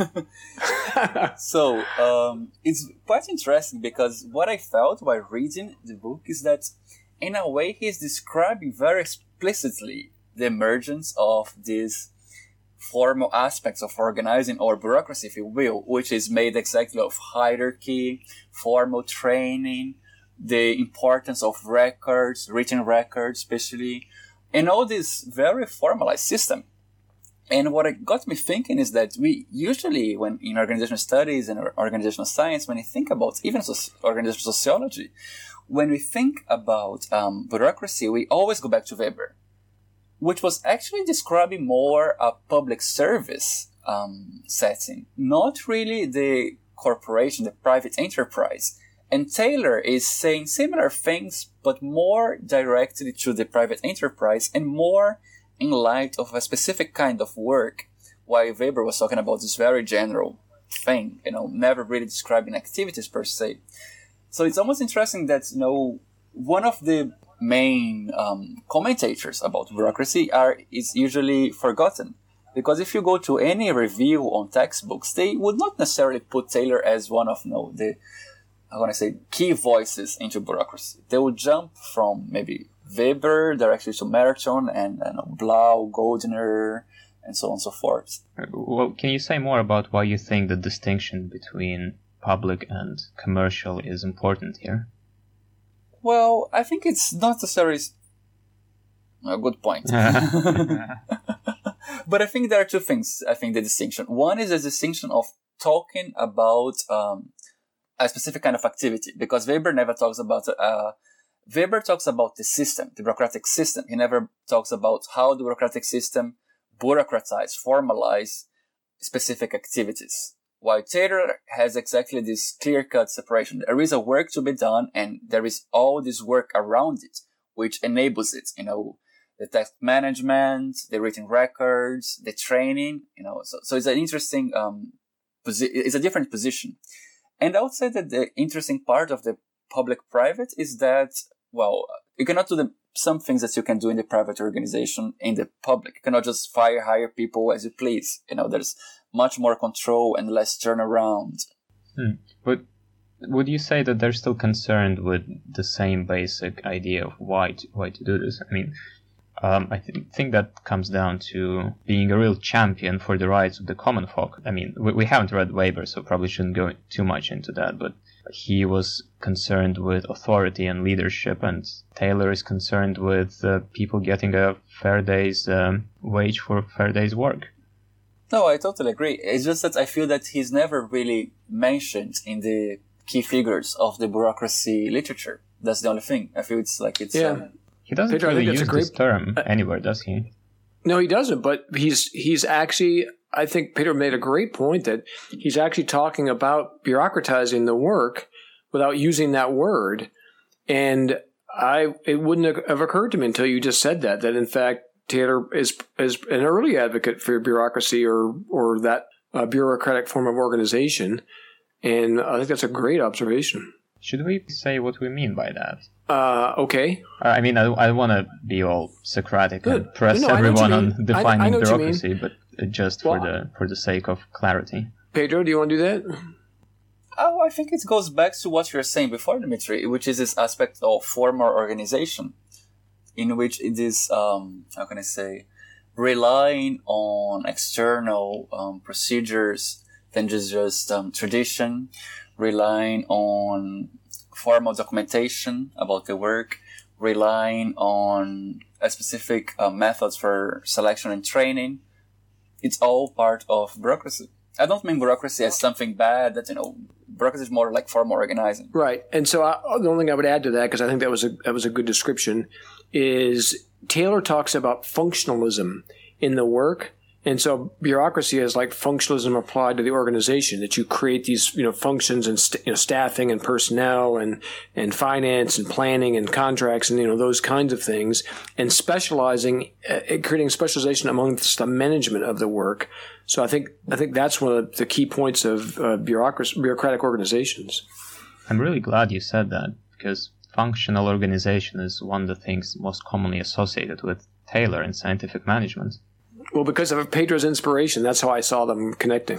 So, um, it's quite interesting because what I felt while reading the book is that in a way he's describing very explicitly the emergence of these formal aspects of organizing, or bureaucracy, if you will, which is made exactly of hierarchy, formal training, the importance of records, written records especially, and all this very formalized system. And what it got me thinking is that we usually, when in organizational studies and organizational science, when you think about even soci- organizational sociology, when we think about um, bureaucracy, we always go back to Weber, which was actually describing more a public service um, setting, not really the corporation, the private enterprise. And Taylor is saying similar things, but more directly to the private enterprise and more in light of a specific kind of work, while Weber was talking about this very general thing, you know, never really describing activities per se. So it's almost interesting that, you know, one of the main um, commentators about bureaucracy are is usually forgotten. Because if you go to any review on textbooks, they would not necessarily put Taylor as one of, you know, the I want to say key voices into bureaucracy. They will jump from maybe Weber directly to Merton and, and Blau, Goldner, and so on and so forth. Well, can you say more about why you think the distinction between public and commercial is important here? Well, I think it's not necessarily a good point. But I think there are two things, I think, the distinction. One is the distinction of talking about um, a specific kind of activity, because Weber never talks about uh, Weber talks about the system, the bureaucratic system. He never talks about how the bureaucratic system bureaucratize, formalize specific activities. While Taylor has exactly this clear-cut separation. There is a work to be done, and there is all this work around it, which enables it. You know, the task management, the written records, the training. You know, so so it's an interesting um, posi- it's a different position. And I would say that the interesting part of the public-private is that, well, you cannot do the, some things that you can do in the private organization in the public. You cannot just fire, hire people as you please. You know, there's much more control and less turnaround. Hmm. But would you say that they're still concerned with the same basic idea of why to, why to do this? I mean, Um, I th- think that comes down to being a real champion for the rights of the common folk. I mean, we, we haven't read Weber, so probably shouldn't go too much into that, but he was concerned with authority and leadership, and Taylor is concerned with uh, people getting a fair day's um, wage for a fair day's work. No, I totally agree. It's just that I feel that he's never really mentioned in the key figures of the bureaucracy literature. That's the only thing. I feel it's like it's... Yeah. Um, He doesn't Pedro, really I think use that's a this great, term anywhere, does he? No, he doesn't. But he's he's actually, I think Peter made a great point that he's actually talking about bureaucratizing the work without using that word. And I it wouldn't have occurred to me until you just said that, that in fact Taylor is is an early advocate for bureaucracy or or that uh, bureaucratic form of organization. And I think that's a great observation. Should we say what we mean by that? Uh, okay. I mean, I, I want to be all Socratic Good. and press No, no, everyone on I, defining I bureaucracy, but just well, for the for the sake of clarity. Pedro, do you want to do that? Oh, I think it goes back to what you were saying before, Dimitri, which is this aspect of formal organization, in which it is, um, how can I say, relying on external um, procedures than just, just um, tradition, relying on formal documentation about the work, relying on a specific uh, methods for selection and training. It's all part of bureaucracy. I don't mean bureaucracy as something bad. That, you know, bureaucracy is more like formal organizing. Right. And so I, the only thing I would add to that, because I think that was a that was a good description, is Taylor talks about functionalism in the work. And so bureaucracy is like functionalism applied to the organization, that you create these, you know, functions and st- you know, staffing and personnel and, and finance and planning and contracts and, you know, those kinds of things, and specializing, uh, creating specialization amongst the management of the work. So I think I think that's one of the key points of uh, bureaucracy, bureaucratic organizations. I'm really glad you said that, because functional organization is one of the things most commonly associated with Taylor in scientific management. Well, because of Pedro's inspiration, that's how I saw them connecting.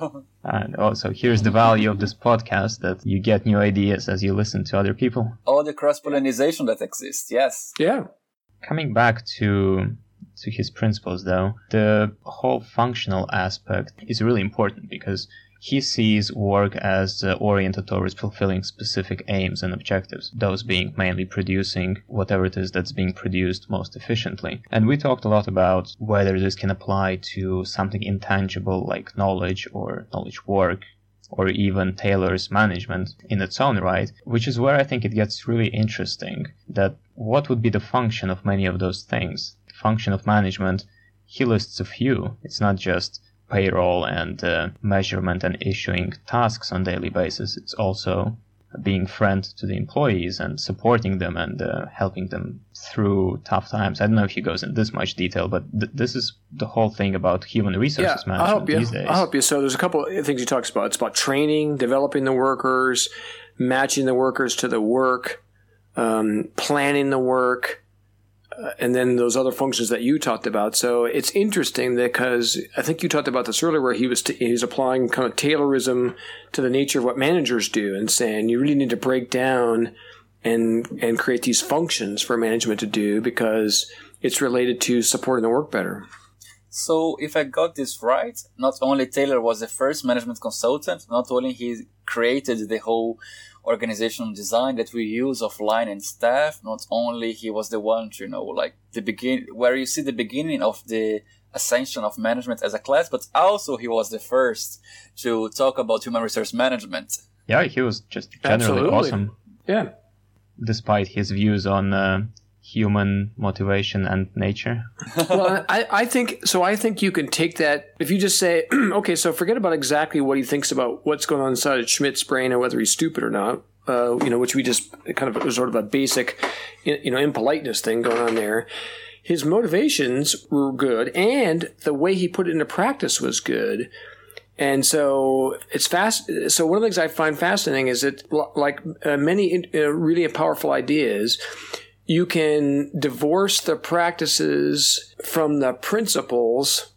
And also, here's the value of this podcast, that you get new ideas as you listen to other people. All the cross-pollination that exists, yes. Yeah. Coming back to to his principles, though, the whole functional aspect is really important, because he sees work as uh, oriented towards fulfilling specific aims and objectives, those being mainly producing whatever it is that's being produced most efficiently. And we talked a lot about whether this can apply to something intangible like knowledge or knowledge work, or even Taylor's management in its own right, which is where I think it gets really interesting, that what would be the function of many of those things? The function of management, he lists a few. It's not just payroll and uh, measurement and issuing tasks on a daily basis. It's also being friend to the employees and supporting them and uh, helping them through tough times. I don't know if he goes in this much detail, but th- this is the whole thing about human resources yeah, management I'll help you. these days. I'll help you. So there's a couple of things he talks about. It's about training, developing the workers, matching the workers to the work, um, planning the work, Uh, and then those other functions that you talked about. So it's interesting because I think you talked about this earlier, where he was t- he was applying kind of Taylorism to the nature of what managers do, and saying you really need to break down and and create these functions for management to do, because it's related to supporting the work better. So if I got this right, not only Taylor was the first management consultant, not only he created the whole organizational design that we use of line and staff, not only he was the one to, you know, like the begin where you see the beginning of the ascension of management as a class, but also he was the first to talk about human resource management. Yeah, he was just generally Absolutely. awesome. Yeah. Despite his views on uh, human motivation and nature. Well, I, I think so. I think you can take that if you just say, okay, so forget about exactly what he thinks about what's going on inside of Schmidt's brain and whether he's stupid or not. Uh, you know, which we just kind of sort of a basic, you know, impoliteness thing going on there. His motivations were good, and the way he put it into practice was good. And so it's fast. So one of the things I find fascinating is that, like uh, many uh, really powerful ideas, you can divorce the practices from the principles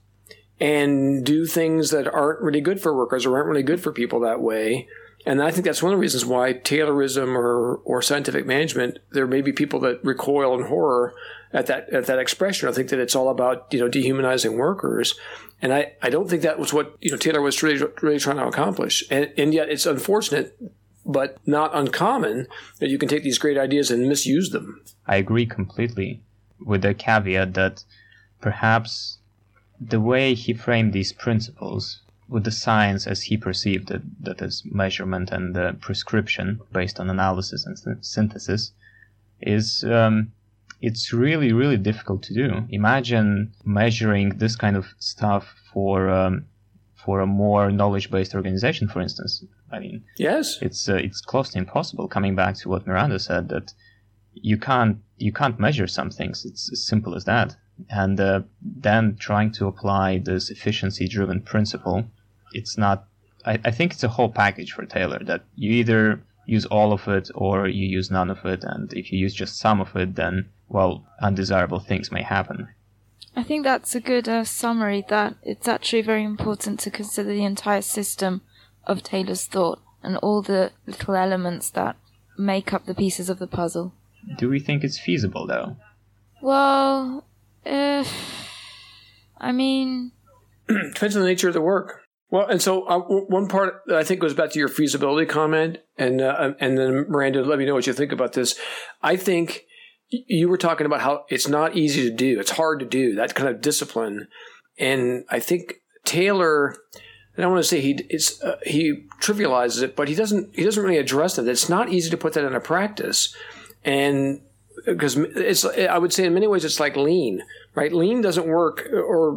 and do things that aren't really good for workers or aren't really good for people that way. And I think that's one of the reasons why Taylorism or, or scientific management, there may be people that recoil in horror at that at that expression. I think that it's all about, you know, dehumanizing workers. And I, I don't think that was what, you know, Taylor was really, really trying to accomplish. And, and yet it's unfortunate, but not uncommon, that you can take these great ideas and misuse them. I agree completely, with the caveat that perhaps the way he framed these principles, with the science as he perceived it, that is measurement and uh, prescription based on analysis and th- synthesis, is um, it's really, really difficult to do. Imagine measuring this kind of stuff for um, for a more knowledge-based organization, for instance. I mean, yes, it's uh, it's close to impossible. Coming back to what Miranda said, that you can't you can't measure some things. It's as simple as that. And uh, then trying to apply this efficiency-driven principle, it's not. I, I think it's a whole package for Taylor, that you either use all of it or you use none of it. And if you use just some of it, then, well, undesirable things may happen. I think that's a good uh, summary, that it's actually very important to consider the entire system of Taylor's thought and all the little elements that make up the pieces of the puzzle. Do we think it's feasible, though? Well, uh, I mean... Depends on the nature of the work. Well, and so uh, one part that I think goes back to your feasibility comment, and uh, and then Miranda, let me know what you think about this. I think you were talking about how it's not easy to do. It's hard to do, that kind of discipline. And I think Taylor and I want to say he it's uh, he trivializes it, but he doesn't he doesn't really address it. It's not easy to put that into practice, and because it's I would say in many ways it's like lean, right? Lean doesn't work, or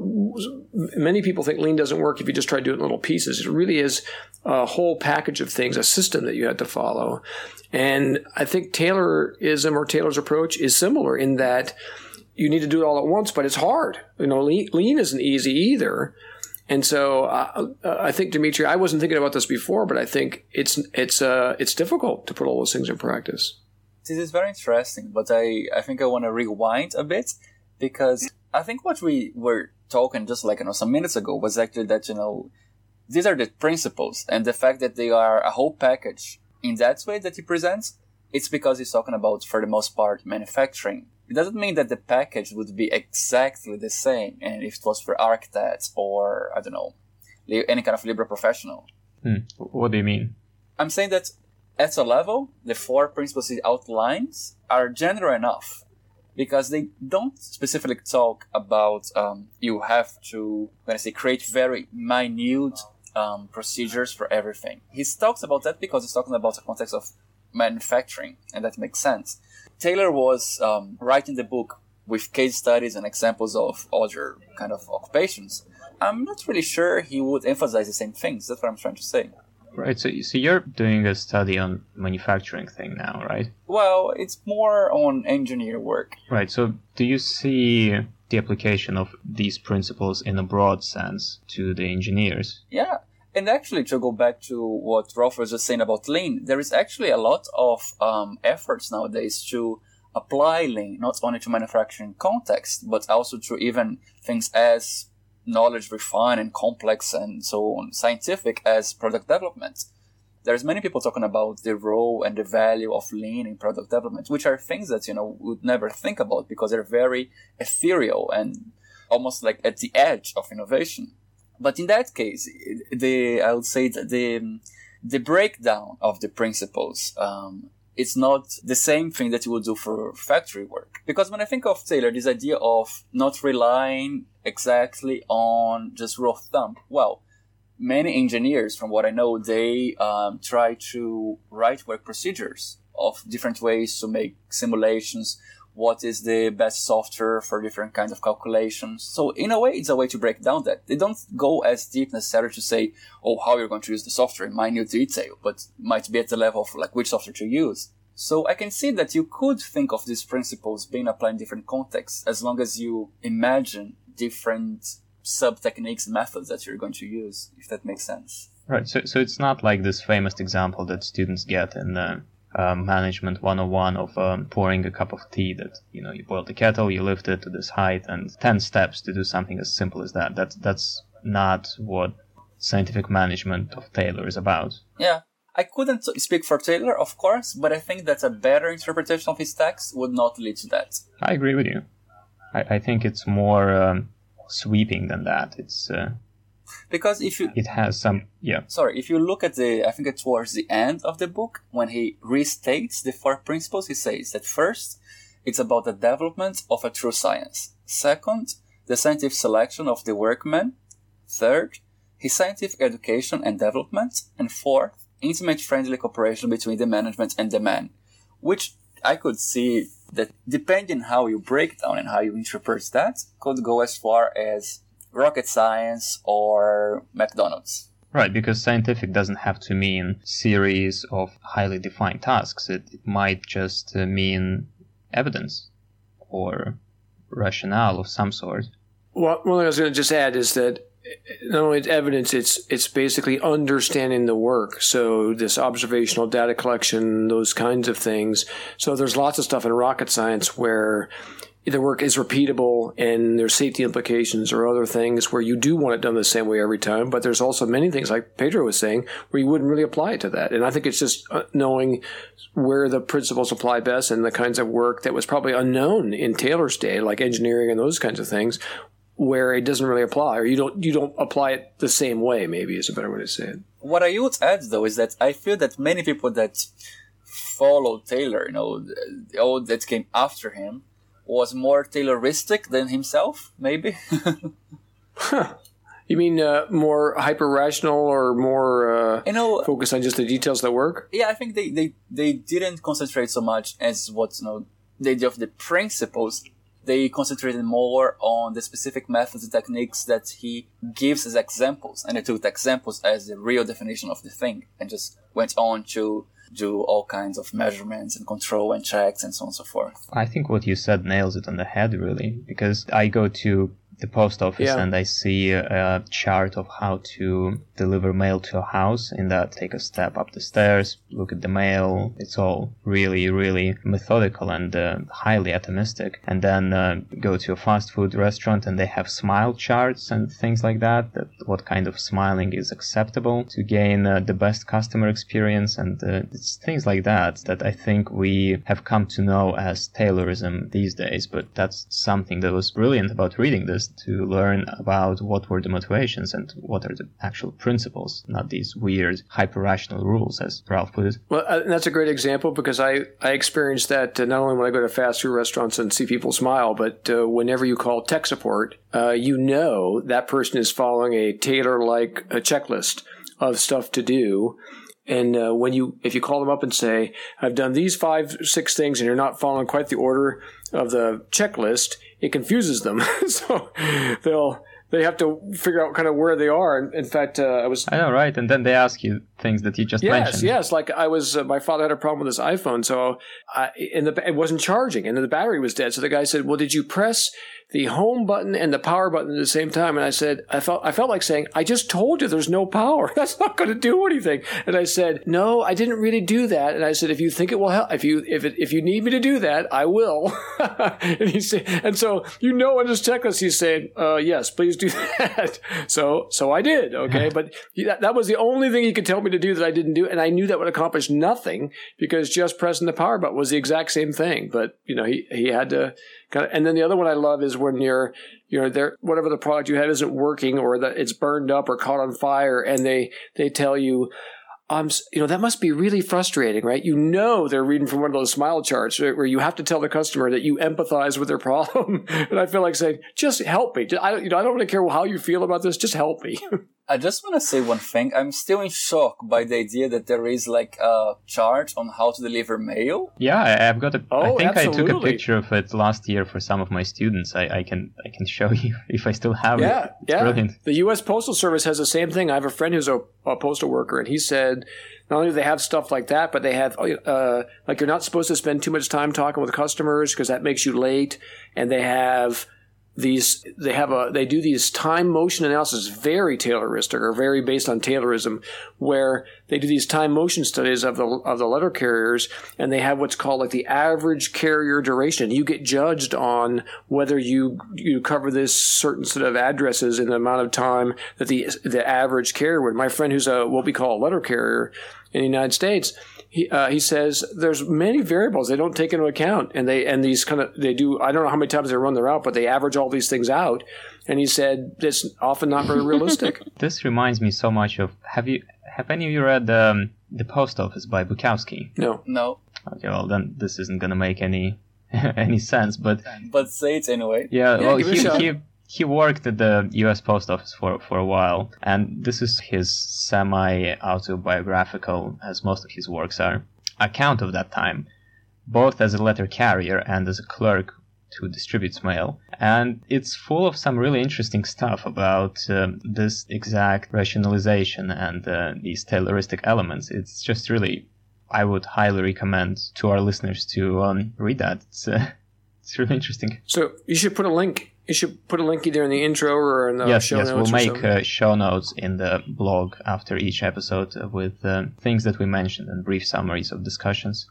many people think lean doesn't work if you just try to do it in little pieces. It really is a whole package of things, a system that you have to follow. And I think Taylorism or Taylor's approach is similar in that you need to do it all at once, but it's hard. You know, lean, lean isn't easy either. And so uh, I think, Dimitri, I wasn't thinking about this before, but I think it's it's uh, it's difficult to put all those things in practice. This is very interesting, but I, I think I want to rewind a bit, because I think what we were talking just like, you know, some minutes ago was actually that, you know, these are the principles, and the fact that they are a whole package in that way that he presents, it's because he's talking about, for the most part, manufacturing. It doesn't mean that the package would be exactly the same, and if it was for architects or, I don't know, any kind of liberal professional. Hmm. What do you mean? I'm saying that at a level, the four principles he outlines are general enough, because they don't specifically talk about um, you have to, when I say, create very minute um, procedures for everything. He talks about that because he's talking about the context of manufacturing, and that makes sense. Taylor was um, writing the book with case studies and examples of other kind of occupations. I'm not really sure he would emphasize the same things. That's what I'm trying to say. Right, so, so you're doing a study on manufacturing thing now, right? Well, it's more on engineer work. Right, so do you see the application of these principles in a broad sense to the engineers? Yeah, and actually to go back to what Rolf was just saying about lean, there is actually a lot of um, efforts nowadays to apply lean, not only to manufacturing context, but also to even things as knowledge refined and complex and so on, scientific as product development. There's many people talking about the role and the value of lean in product development, which are things that, you know, we would never think about because they're very ethereal and almost like at the edge of innovation. But in that case, the I would say that the the breakdown of the principles, um, it's not the same thing that you would do for factory work. Because when I think of Taylor, this idea of not relying exactly on just rule of thumb, well, many engineers, from what I know, they um, try to write work procedures of different ways to make simulations. What is the best software for different kinds of calculations? So in a way, it's a way to break down that. They don't go as deep necessarily to say, oh, how you're going to use the software in minute detail, but might be at the level of like which software to use. So I can see that you could think of these principles being applied in different contexts as long as you imagine different sub-techniques and methods that you're going to use, if that makes sense. Right, so so it's not like this famous example that students get in the uh, Management one oh one of um, pouring a cup of tea that, you know, you boil the kettle, you lift it to this height, and ten steps to do something as simple as that. That's, that's not what scientific management of Taylor is about. Yeah. I couldn't speak for Taylor, of course, but I think that a better interpretation of his text would not lead to that. I agree with you. I, I think it's more um, sweeping than that. It's uh, because if you it has some yeah. Sorry, if you look at the, I think it's towards the end of the book when he restates the four principles, he says that first, it's about the development of a true science. Second, the scientific selection of the workman. Third, his scientific education and development. And fourth, intimate friendly cooperation between the management and the man, which I could see that depending how you break down and how you interpret that could go as far as rocket science or McDonald's. Right, because scientific doesn't have to mean series of highly defined tasks. It, it might just uh, mean evidence or rationale of some sort. Well, one thing I was going to just add is that not only it's evidence, it's it's basically understanding the work. So this observational data collection, those kinds of things. So there's lots of stuff in rocket science where the work is repeatable and there's safety implications or other things where you do want it done the same way every time. But there's also many things, like Pedro was saying, where you wouldn't really apply it to that. And I think it's just knowing where the principles apply best and the kinds of work that was probably unknown in Taylor's day, like engineering and those kinds of things, where it doesn't really apply, or you don't you don't apply it the same way, maybe is a better way to say it. What I would add, though, is that I feel that many people that follow Taylor, you know, all that came after him, was more Tayloristic than himself, maybe. Huh. You mean uh, more hyper-rational or more uh, You know, focused on just the details that work? yeah, I think they, they, they didn't concentrate so much as what, you know, the idea of the principles. They concentrated more on the specific methods and techniques that he gives as examples. And they took the examples as the real definition of the thing and just went on to do all kinds of measurements and control and checks and so on and so forth. I think what you said nails it on the head, really, because I go to the post office Yeah. and I see a chart of how to deliver mail to a house. In that, take a step up the stairs, look at the mail. It's all really, really methodical and uh, highly atomistic. And then uh, go to a fast food restaurant and they have smile charts and things like that, that what kind of smiling is acceptable to gain uh, the best customer experience. And uh, it's things like that that I think we have come to know as Taylorism these days. But that's something that was brilliant about reading this, to learn about what were the motivations and what are the actual principles, not these weird hyper-rational rules, as Ralph put it. Well, uh, that's a great example because I, I experienced that uh, not only when I go to fast food restaurants and see people smile, but uh, whenever you call tech support, uh, you know that person is following a Taylor-like a checklist of stuff to do. And uh, when you, if you call them up and say, I've done these five, six things, and you're not following quite the order of the checklist, it confuses them. So they'll, they have to figure out kind of where they are. In, in fact, uh, I was... I know, right? And then they ask you things that you just yes, mentioned. Yes, yes. Like I was, uh, my father had a problem with his iPhone, so I, and the, it wasn't charging, and the battery was dead. So the guy said, well, did you press the home button and the power button at the same time? And I said, I felt, I felt like saying, I just told you there's no power. That's not going to do anything. And I said, no, I didn't really do that. And I said, if you think it will help, if you, if it, if you need me to do that, I will. And he said, and so, you know, on his checklist, he's saying, uh, yes, please do that. So, so I did. Okay. But he, that, that was the only thing he could tell me to do that I didn't do. And I knew that would accomplish nothing because just pressing the power button was the exact same thing. But, you know, he, he had to kind of, and then the other one I love is when you're, you know, there, whatever the product you have isn't working or that it's burned up or caught on fire, and they, they tell you, um, you know, that must be really frustrating, right? You know, they're reading from one of those smile charts, right, where you have to tell the customer that you empathize with their problem. And I feel like saying, just help me. I, you know, I don't really care how you feel about this. Just help me. I just want to say one thing. I'm still in shock by the idea that there is like a chart on how to deliver mail. Yeah, I, I've got a. Oh, I think absolutely. I took a picture of it last year for some of my students. I, I can I can show you if I still have Yeah, it. It's yeah. brilliant. The U S Postal Service has the same thing. I have a friend who's a, a postal worker, and he said not only do they have stuff like that, but they have uh, like you're not supposed to spend too much time talking with customers because that makes you late, and they have. These they have a they do these time motion analysis, very Tayloristic or very based on Taylorism, where they do these time motion studies of the of the letter carriers, and they have what's called like the average carrier duration. You get judged on whether you you cover this certain set of addresses in the amount of time that the the average carrier would. My friend who's a what we call a letter carrier in the United States, he uh, he says there's many variables they don't take into account, and they and these kind of they do. I don't know how many times they run their route, but they average all these things out. And he said it's often not very realistic. This reminds me so much of. Have you have any of you read um, The Post Office by Bukowski? No, No, Okay, well then this isn't gonna make any any sense, but but say it anyway. yeah, Yeah, well give it a he shot. he. He worked at the U S Post Office for, for a while, and this is his semi-autobiographical, as most of his works are, account of that time, both as a letter carrier and as a clerk who distributes mail. And it's full of some really interesting stuff about um, this exact rationalization and uh, these Tayloristic elements. It's just really, I would highly recommend to our listeners to um, read that. It's, uh, it's really interesting. so you should put a link. You should put a link either in the intro or in the yes, show yes, notes. we'll or make something. uh, show notes in the blog after each episode uh, with uh, things that we mentioned and brief summaries of discussions.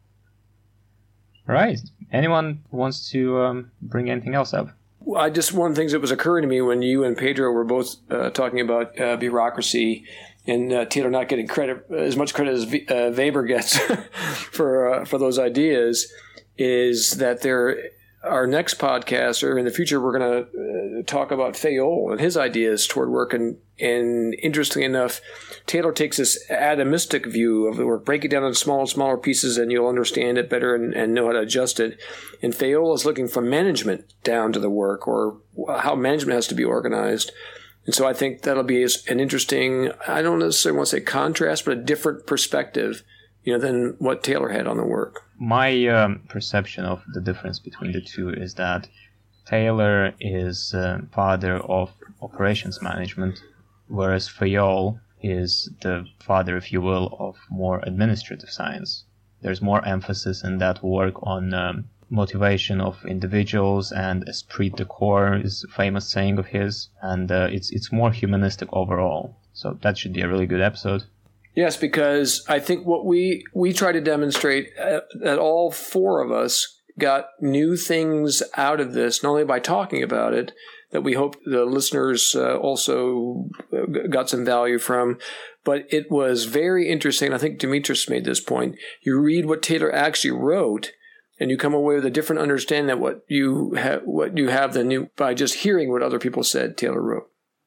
All right. Anyone wants to um, bring anything else up? I just one of the things that was occurring to me when you and Pedro were both uh, talking about uh, bureaucracy and uh, Taylor not getting credit as much credit as v- uh, Weber gets for uh, for those ideas is that there. Our next podcast, or in the future, we're going to uh, talk about Fayol and his ideas toward work. And, and interestingly enough, Taylor takes this atomistic view of the work, break it down into smaller and smaller pieces, and you'll understand it better and, and know how to adjust it. And Fayol is looking from management down to the work, or how management has to be organized. And so I think that'll be an interesting, I don't necessarily want to say contrast, but a different perspective, you know, than what Taylor had on the work. My um, perception of the difference between the two is that Taylor is uh, father of operations management, whereas Fayol is the father, if you will, of more administrative science. There's more emphasis in that work on um, motivation of individuals, and esprit de corps is a famous saying of his, and uh, it's it's more humanistic overall. So that should be a really good episode. Yes, because I think what we we try to demonstrate uh, that all four of us got new things out of this, not only by talking about it, that we hope the listeners uh, also got some value from, but it was very interesting. I think Dimitris made this point. You read what Taylor actually wrote, and you come away with a different understanding of what you have, what you have than you by just hearing what other people said Taylor wrote.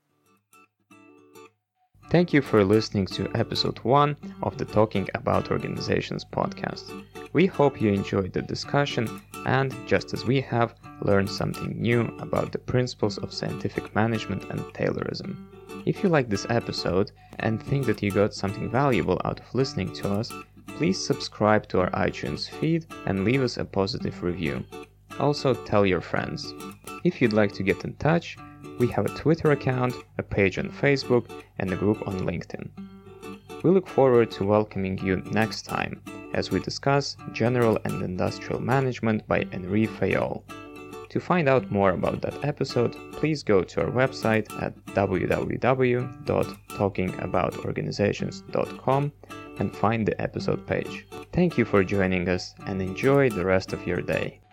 Thank you for listening to episode one of the Talking About Organizations podcast. We hope you enjoyed the discussion and, just as we have, learned something new about the principles of scientific management and Taylorism. If you like this episode and think that you got something valuable out of listening to us, please subscribe to our iTunes feed and leave us a positive review. Also, tell your friends. If you'd like to get in touch, we have a Twitter account, a page on Facebook, and a group on LinkedIn. We look forward to welcoming you next time as we discuss General and Industrial Management by Henri Fayol. To find out more about that episode, please go to our website at w w w dot talking about organizations dot com and find the episode page. Thank you for joining us and enjoy the rest of your day.